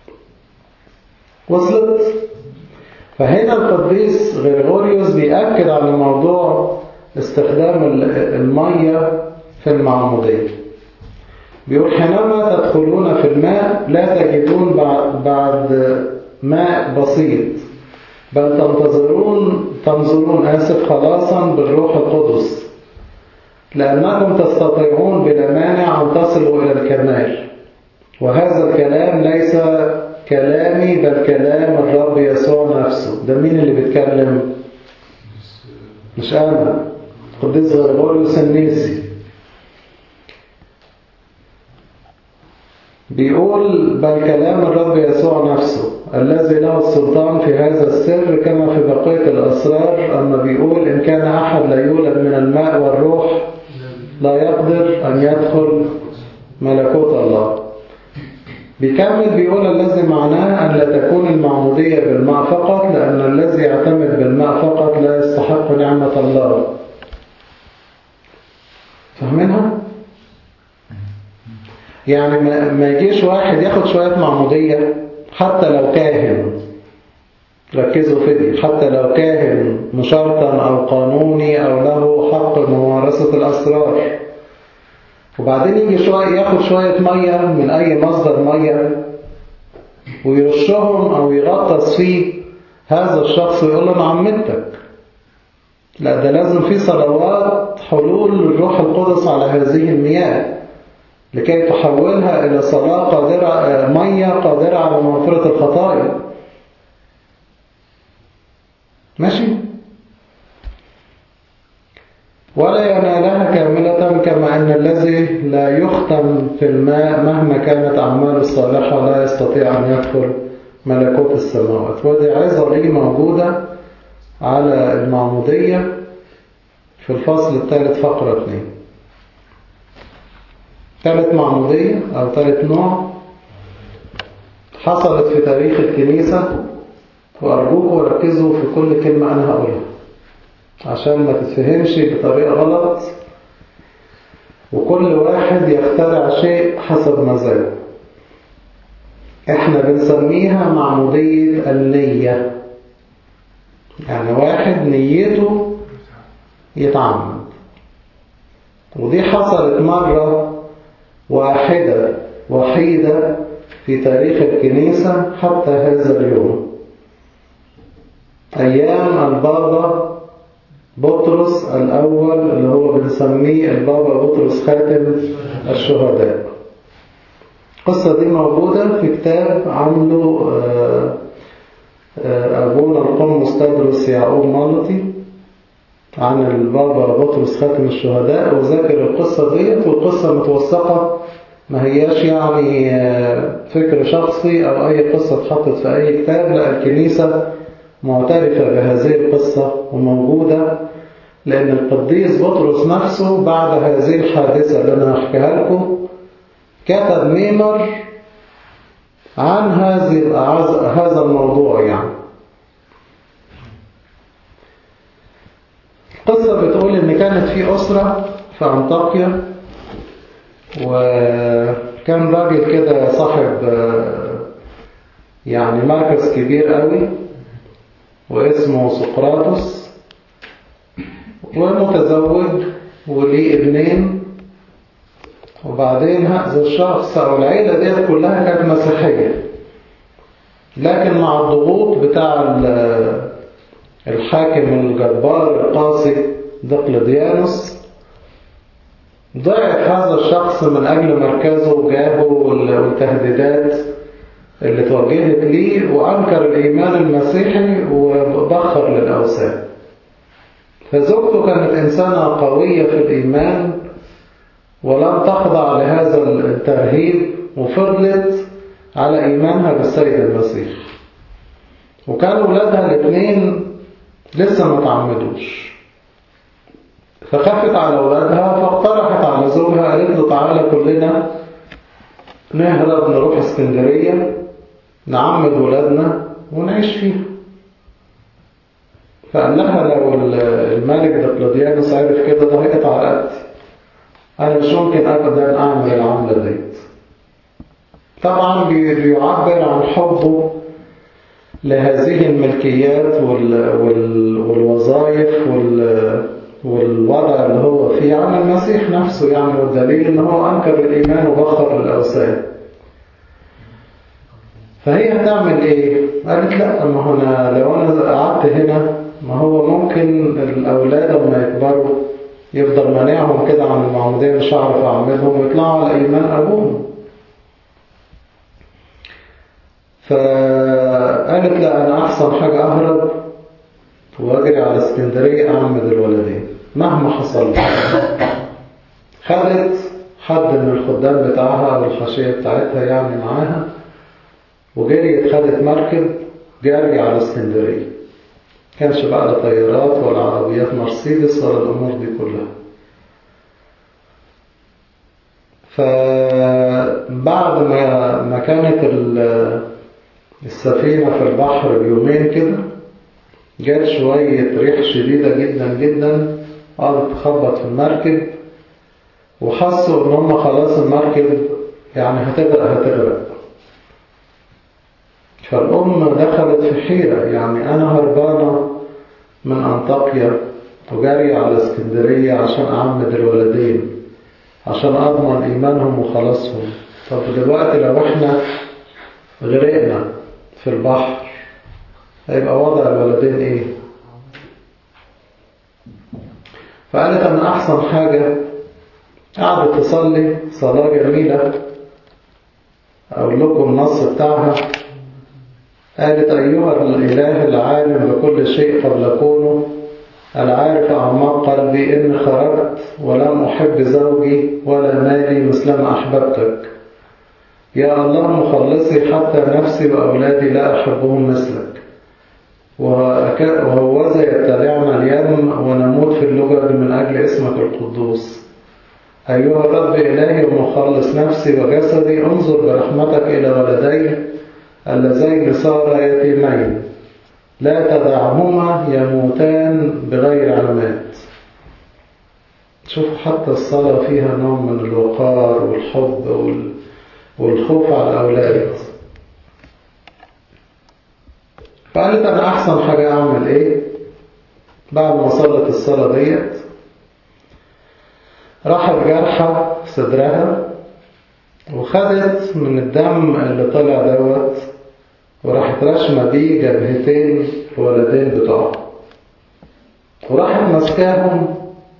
وصلت؟ فهنا القديس غريغوريوس بيأكد على موضوع استخدام المية في المعمودية. بيقول حينما تدخلون في الماء لا تجدون بعد ماء بسيط، بل تنتظرون تنظرون آسف خلاصا بالروح القدس، لأنكم تستطيعون بلا مانع أن تصلوا إلى الكمال. وهذا الكلام ليس كلامي بل كلام الرب يسوع نفسه. ده مين اللي بيتكلم؟ مش أنا، القديس غريغوريوس النيسي بيقول بل كلام الرب يسوع نفسه الذي له السلطان في هذا السر كما في بقية الأسرار. أما بيقول إن كان أحد لا يولد من الماء والروح لا يقدر أن يدخل ملكوت الله. بيكمل بيقول الذي معناه أن لا تكون المعمودية بالماء فقط، لأن الذي يعتمد بالماء فقط لا يستحق نعمة الله. فاهمينها؟ يعني ما يجيش واحد ياخد شوية معمودية حتى لو كاهن، ركزوا في دي، حتى لو كاهن مشرطا أو قانوني أو له حق ممارسة الأسرار، وبعدين يجي شوية ياخد شوية مية من أي مصدر مية ويرشهم أو يغطس فيه هذا الشخص ويقول له أنا عمدتك. لا، ده لازم في صلوات حلول الروح القدس على هذه المياه لكي تحولها إلى صلاة قادرة، مية قادرة على مغفرة الخطايا. ماشي؟ ولا ينالها كاملة، كما أن الذي لا يختم في الماء مهما كانت أعماله الصالحة لا يستطيع أن يدخل ملكوت السماوات. ودي عظة لي موجودة على المعمودية في الفصل الثالث فقرة اثنين. ثالث معمودية أو ثالث نوع حصلت في تاريخ الكنيسة، وأرجوكم ركزوا في كل كلمة أنا هقولها عشان ما تتفهمش بطريقة غلط، وكل واحد يخترع شيء حسب مزاجه. احنا بنسميها معمودية النية، يعني واحد نيته يتعمد، ودي حصلت مرة واحدة وحيدة في تاريخ الكنيسة حتى هذا اليوم، أيام البابا بطرس الأول اللي هو بنسميه البابا بطرس خاتم الشهداء. القصة دي موجودة في كتاب عمله أبونا القمص تدرس يعقوب مالطي عن البابا بطرس خاتم الشهداء، وذاكر القصة ديت، والقصة متوثقة، ما هياش يعني فكر شخصي أو أي قصة اتحطت في أي كتاب، لا، الكنيسة معترفة بهذه القصة وموجودة، لأن القديس بطرس نفسه بعد هذه الحادثة اللي أنا هحكيها لكم كتب ميمر عن هذه هذا الموضوع. يعني القصة بتقول إن كانت في أسرة في أنطاكيا، وكان راجل كده صاحب يعني مركز كبير قوي واسمه سقراطس، ومتزوج وليه ابنين. وبعدين هذا الشخص أو العيلة دي كلها كانت مسيحية، لكن مع الضغوط بتاع الحاكم الجبار القاسي دقلديانوس ضعف هذا الشخص من أجل مركزه وجاهه والتهديدات اللي توجهت ليه، وأنكر الإيمان المسيحي وبخر للأوثان. فزوجته كانت إنسانة قوية في الإيمان ولم تخضع لهذا الترهيب، وفضلت على إيمانها بالسيد المسيح. وكان أولادها الاثنين لسه ما تعمدوش، فخافت على أولادها فاقترحت على زوجها، قالت له تعالى كلنا نهرب نروح اسكندرية نعمد ولادنا ونعيش فيها. فقال لها لو الملك دقلديانوس عرف كده ده هيقطع رقبتي، أنا مش ممكن أبدا أعمل العملة ديت. طبعا بيعبر عن حبه لهذه الملكيات والوظائف والوضع اللي هو فيه عن المسيح نفسه، يعني والدليل إن هو أنكر الإيمان وبخر الأوثان. فهي هتعمل إيه؟ قالت لا، ما هو أنا لو أنا قعدت هنا ما هو ممكن الأولاد لما يكبروا يفضل منعهم كده عن المعمودية، مش هعرف أعملهم ويطلعوا على إيمان أبوهم. فقالت لا، أنا أحسن حاجة أهرب وأجري على اسكندرية أعمد الولدين مهما حصل. خدت حد من الخدام بتاعها أو الحاشية بتاعتها يعني معاها، وجريت خدت مركب جري على اسكندرية. كانش بقى لا طيارات ولا عربيات مرسيدس ولا الأمور دي كلها. فبعد ما ما كانت السفينة في البحر بيومين كده، جات شوية ريح شديدة جدا جدا، قعدت تخبط في المركب، وحسوا ان هم خلاص المركب يعني هتغرق هتغرق. فالأم دخلت في حيرة، يعني أنا هربانة من أنطاكيا وجارية على اسكندرية عشان أعمد الولدين، عشان أضمن إيمانهم وخلاصهم. طب دلوقتي لو إحنا غرقنا في البحر هيبقى وضع الولدين إيه؟ فقالت أنا أحسن حاجة، قعدت تصلي صلاة جميلة، أقول لكم النص بتاعها. قالت أيها الإله العالم بكل شيء قبل كونه، العارف أعماق قلبي، إن خرجت ولم أحب زوجي ولا مالي مثلما أحببتك. يا الله مخلصي، حتى نفسي وأولادي لا أحبهم مثلك. وهوذا يبتلعنا اليم ونموت في اللجج من أجل اسمك القدوس. أيها الرب إلهي ومخلص نفسي وجسدي، انظر برحمتك إلى ولدي اللذين صارا يتيمين، لا تدعهما يموتان بغير علامات. شوفوا حتى الصلاة فيها نوع من الوقار والحب والخوف على الأولاد. فقالت أنا أحسن حاجة أعمل إيه بعد ما صلت الصلاة ديت؟ راحت جرحة في صدرها وخدت من الدم اللي طلع دوت وراحت رشمة بيه جبهتين الولدين بتوعها، وراحت مسكاهم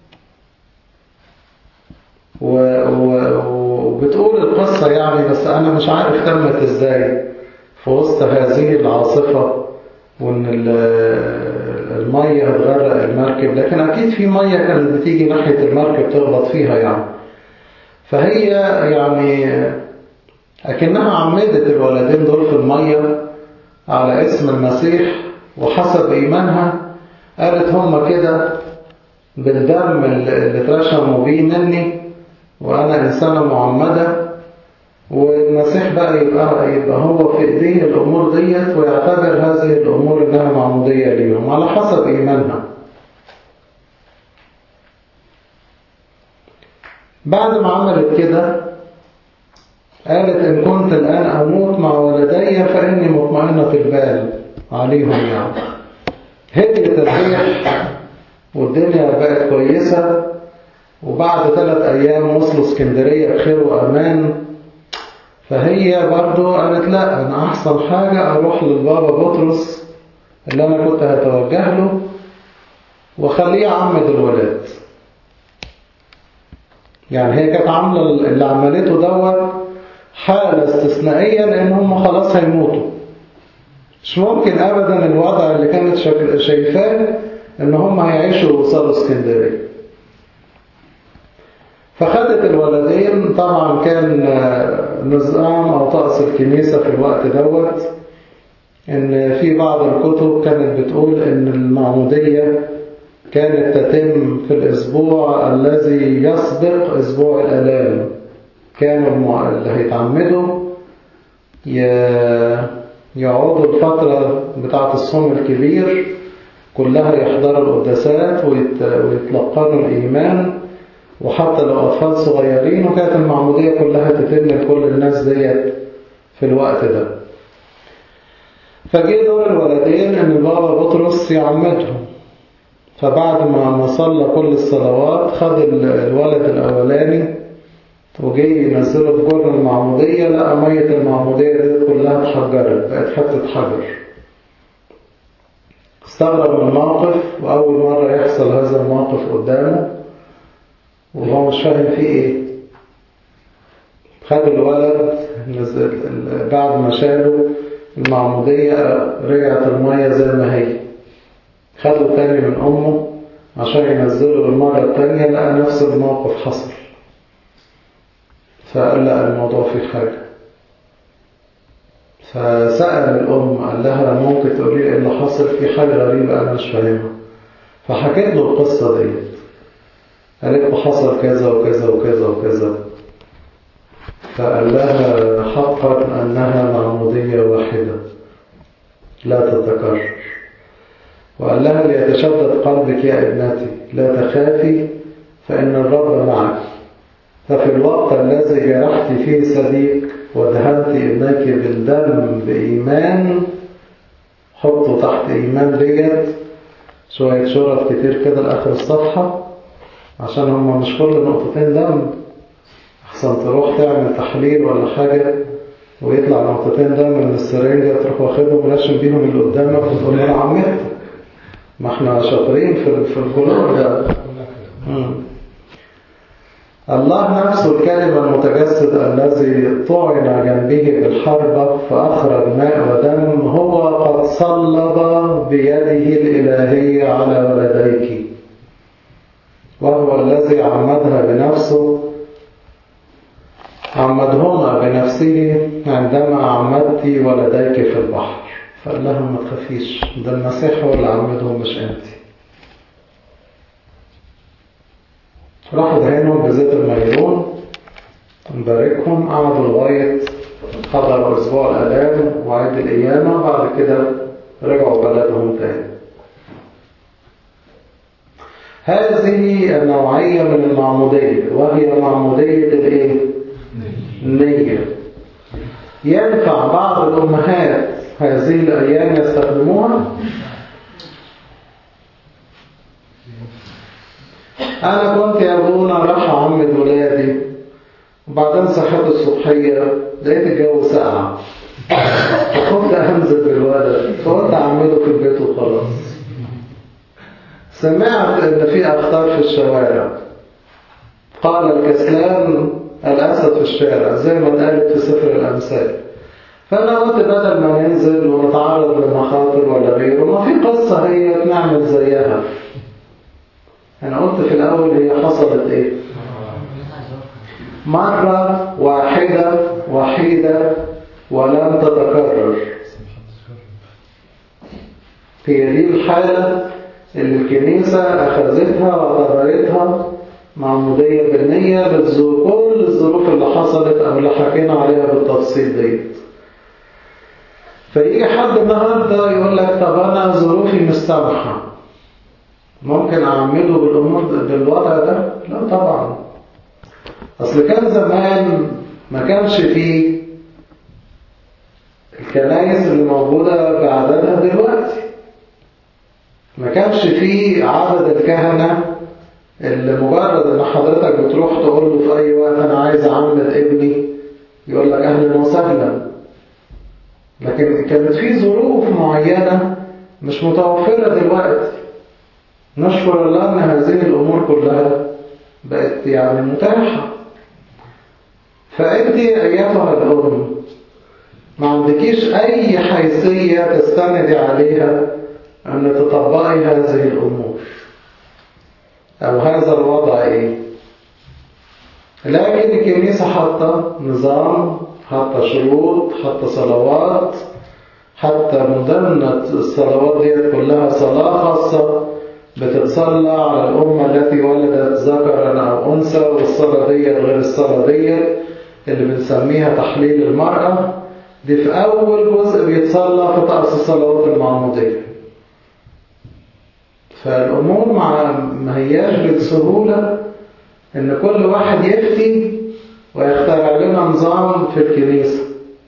وبتقول القصة يعني، بس أنا مش عارف تمت إزاي في وسط هذه العاصفة وإن المية هتغرق المركب، لكن أكيد في مية كانت بتيجي ناحية المركب تغلط فيها يعني. فهي يعني أكنها عمدت الولدين دول في المية على اسم المسيح وحسب إيمانها. قالت هم كده بالدم اللي اترشموا بيه مني وأنا إنسانة معمدة، والمسيح بقى يبقى, يبقى هو في إيديه الأمور ديت ويعتبر هذه الأمور إنها معمودية ليهم على حسب إيمانها. بعد ما عملت كده قالت إن كنت الآن أموت مع ولدي فإني مطمئنة البال عليهم يعني. هديت الريح والدنيا بقت كويسة، وبعد ثلاث أيام وصلوا اسكندرية بخير وأمان. فهي برضو قالت لا، أنا أحسن حاجة أروح للبابا بطرس اللي أنا كنت هتوجه له وخليه يعمد الولاد. يعني هي كانت عاملة اللي عملته دوت حالة استثنائية لأن هم خلاص هيموتوا، مش ممكن أبدا الوضع اللي كانت شايفاه إن هم هيعيشوا ويوصلوا اسكندرية. فخدت الولدين. طبعا كان نظام أو طقس الكنيسة في الوقت دوت إن في بعض الكتب كانت بتقول إن المعمودية كانت تتم في الأسبوع الذي يسبق أسبوع الآلام. كانوا اللي هيتعمدوا يقعدوا الفترة بتاعة الصوم الكبير كلها يحضروا القداسات ويتلقنوا الإيمان، وحتى لو أطفال صغيرين، وكانت المعمودية كلها تتم لكل الناس ديت في الوقت ده. فجي دور الولدين إن البابا بطرس يعمدهم. فبعد ما صلى كل الصلوات خد الولد الأولاني وجي ينزله في جرن المعمودية، لقى مية المعمودية دي كلها اتحجرت، بقت حتة حجر. استغرب من الموقف، وأول مرة يحصل هذا الموقف قدامه وهو مش فاهم فيه ايه. خد الولد نزل بعد ما شالوا المعمودية رجعت المية زي ما هي. خدوا تاني من أمه عشان ينزلوا المرة التانية، لقى نفس الموقف حصل. فقال لا الموضوع فيه حاجة. فسأل الأم قال لها ممكن تقولي ايه اللي حصل؟ في حاجة غريبة أنا مش فاهمها. فحكيت له القصة ديت، قالت له حصل كذا وكذا وكذا وكذا. فقال لها حقا أنها معمودية واحدة لا تتكرر، وقال لها ليتشدد قلبك يا ابنتي، لا تخافي فإن الرب معك. ففي الوقت الذي جرحت فيه صديق ودهنت ابنك بالدم بإيمان، حطوا تحت إيمان ديت شوية شرط كتير كده لآخر الصفحة، عشان هم مش كل نقطتين دم، أحسن تروح تعمل تحليل ولا حاجة ويطلع نقطتين دم من السرنجة تروح واخدهم وراشم بيهم اللي قدامك وتقول له عمتك. ما احنا شاطرين في في القلوب ده. الله نفسه الكلمة المتجسد الذي طعن جنبه بالحربة فأخرج ماء ودم، هو قد صلب بيده الإلهية على ولديك، وهو الذي عمدها بنفسه عمدهما بنفسه عندما عمدت ولديك في البحر. فقال لها ما تخافيش، ده المسيح هو اللي عمدهم مش انت. راحوا دهنهم بزيت الميرون، نباركهم، قعدوا لغاية حضروا أسبوع الآلام وعيد القيامة، وبعد كده رجعوا بلدهم تاني. هذه النوعية من المعمودية، وهي معمودية الإيه؟ النية. ينفع بعض الأمهات هذه الأيام يستخدموها. أنا كنت يا أبونا راح أعمد ولادي، وبعدين صحيت الصبحية لقيت الجو ساقع، فكنت أنزل بالولد فقلت أعمله في البيت وخلاص. سمعت إن في أخطار في الشوارع، قال الكسلان الأسد في الشارع، زي ما اتقالت في سفر الأمثال. فأنا قلت بدل ما ننزل ونتعرض لمخاطر ولا غيره، ما في قصة هي نعمل زيها. أنا قلت في الأول هي حصلت إيه؟ مرة واحدة وحيدة ولم تتكرر. هي دي الحالة اللي الكنيسة أخذتها واعتبرتها معمودية بالنية لكل الظروف اللي حصلت أو اللي حكينا عليها بالتفصيل دي. فيجي حد النهاردة يقول لك طب أنا ظروفي مستمحة، ممكن أعمله بالأمور بالوضع ده؟ لا طبعا. أصل كان زمان ما كانش فيه الكنائس اللي موجودة بعددها دلوقتي، ما كانش فيه عدد الكهنة اللي مجرد ان حضرتك بتروح تقول له في اي وقت انا عايز اعمد ابني يقول لك اهلا وسهلا. لكن كانت في ظروف معينة مش متوفرة دلوقتي. نشكر الله ان هذه الامور كلها بقت يعني متاحة. فانت ايتها الام ما عندكيش اي حيثية تستندي عليها ان تطبقي هذه الامور أو هذا الوضع إيه. لكن الكنيسة حتى نظام، حتى شروط، حتى صلوات، حتى من ضمن الصلوات دي كلها صلاة خاصة بتتصلى على الأمة التي ولدت ذكرا أو أنثى، والصلاة دي غير الصلاة دي اللي بنسميها تحليل المرأة، دي في أول جزء بيتصلى في طقس الصلوات المعمودية. فالأمور مع ما هياش بالسهولة إن كل واحد يفتي ويخترع لنا نظام في الكنيسة.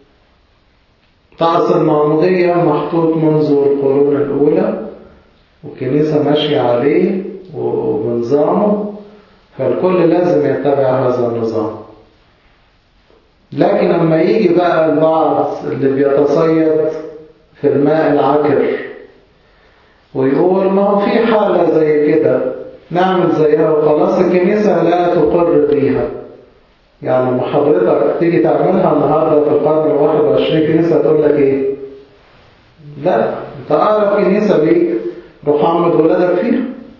طقس المعمودية محطوط منذ القرون الأولى والكنيسة ماشية عليه وبنظامه، فالكل لازم يتبع هذا النظام. لكن لما يجي بقى البعض اللي بيتصيد في الماء العكر ويقول ما هو في حالة زي كده نعمل زيها وخلاص، الكنيسة لا تقر بيها. يعني لما حضرتك تيجي تعملها النهاردة في القرن الواحد والعشرين الكنيسة تقول لك ايه؟ لا، انت اقرب كنيسة ليك روح عمد ولادك فيها.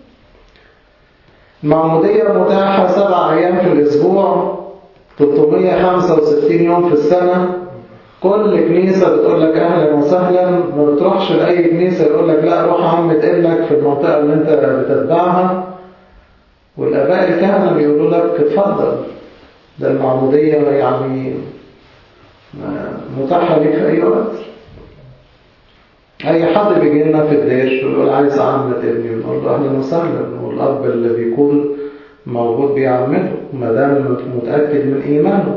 المعمودية متاحة سبع ايام في الاسبوع، ثلاثمية وخمسة وستين يوم في السنة. كل كنيسة بتقول لك أهلا وسهلا، ما بتروحش لأي كنيسة يقول لك لا روح عمد ابنك في المنطقة اللي أنت بتتبعها. والآباء الكهنة بيقولوا لك اتفضل. ده المعمودية يعني متاحة ليك في أي وقت. أي حد بيجي لنا في الدير ويقول عايز أعمد ابني، نقول له أهلا وسهلا، والأب اللي بيكون موجود بيعمده ما دام متأكد من إيمانه.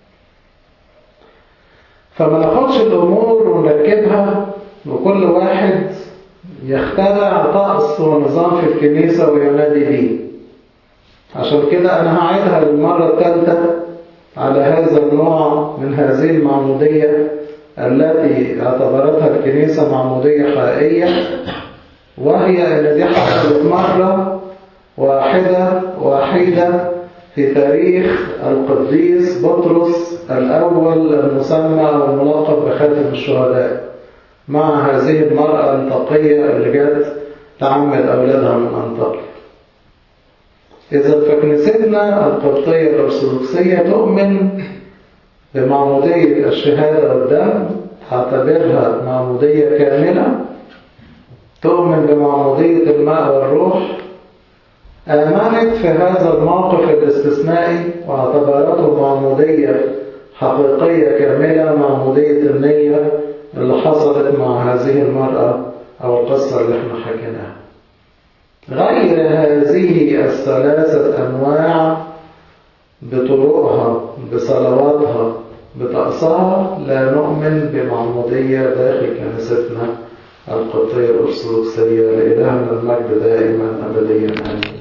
فما ناخدش الأمور ونركبها وكل واحد يخترع طقس ونظام في الكنيسة وينادي بيه. عشان كده أنا هعيدها للمرة الثالثة على هذا النوع من هذه المعمودية التي اعتبرتها الكنيسة معمودية حقيقية، وهي أن دي حصلت مرة واحدة وحيدة في تاريخ القديس بطرس الأول المسمى والملقب بخاتم الشهداء، مع هذه المرأة الأنطاكية اللي جت تعمد أولادها من أنطاكيا. إذا فكنيستنا القبطية الأرثوذكسية تؤمن بمعمودية الشهادة والدم، تعتبرها معمودية كاملة، تؤمن بمعمودية الماء والروح، آمنت في هذا الموقف الاستثنائي واعتبرته معمودية حقيقية كاملة، معمودية النية اللي حصلت مع هذه المرأة أو القصة اللي احنا حكيناها. غير هذه الثلاثة أنواع بطرقها بصلواتها بطقسها لا نؤمن بمعمودية داخل كنيستنا القبطية الأرثوذكسية. لإلهنا المجد دائما أبديا آمين.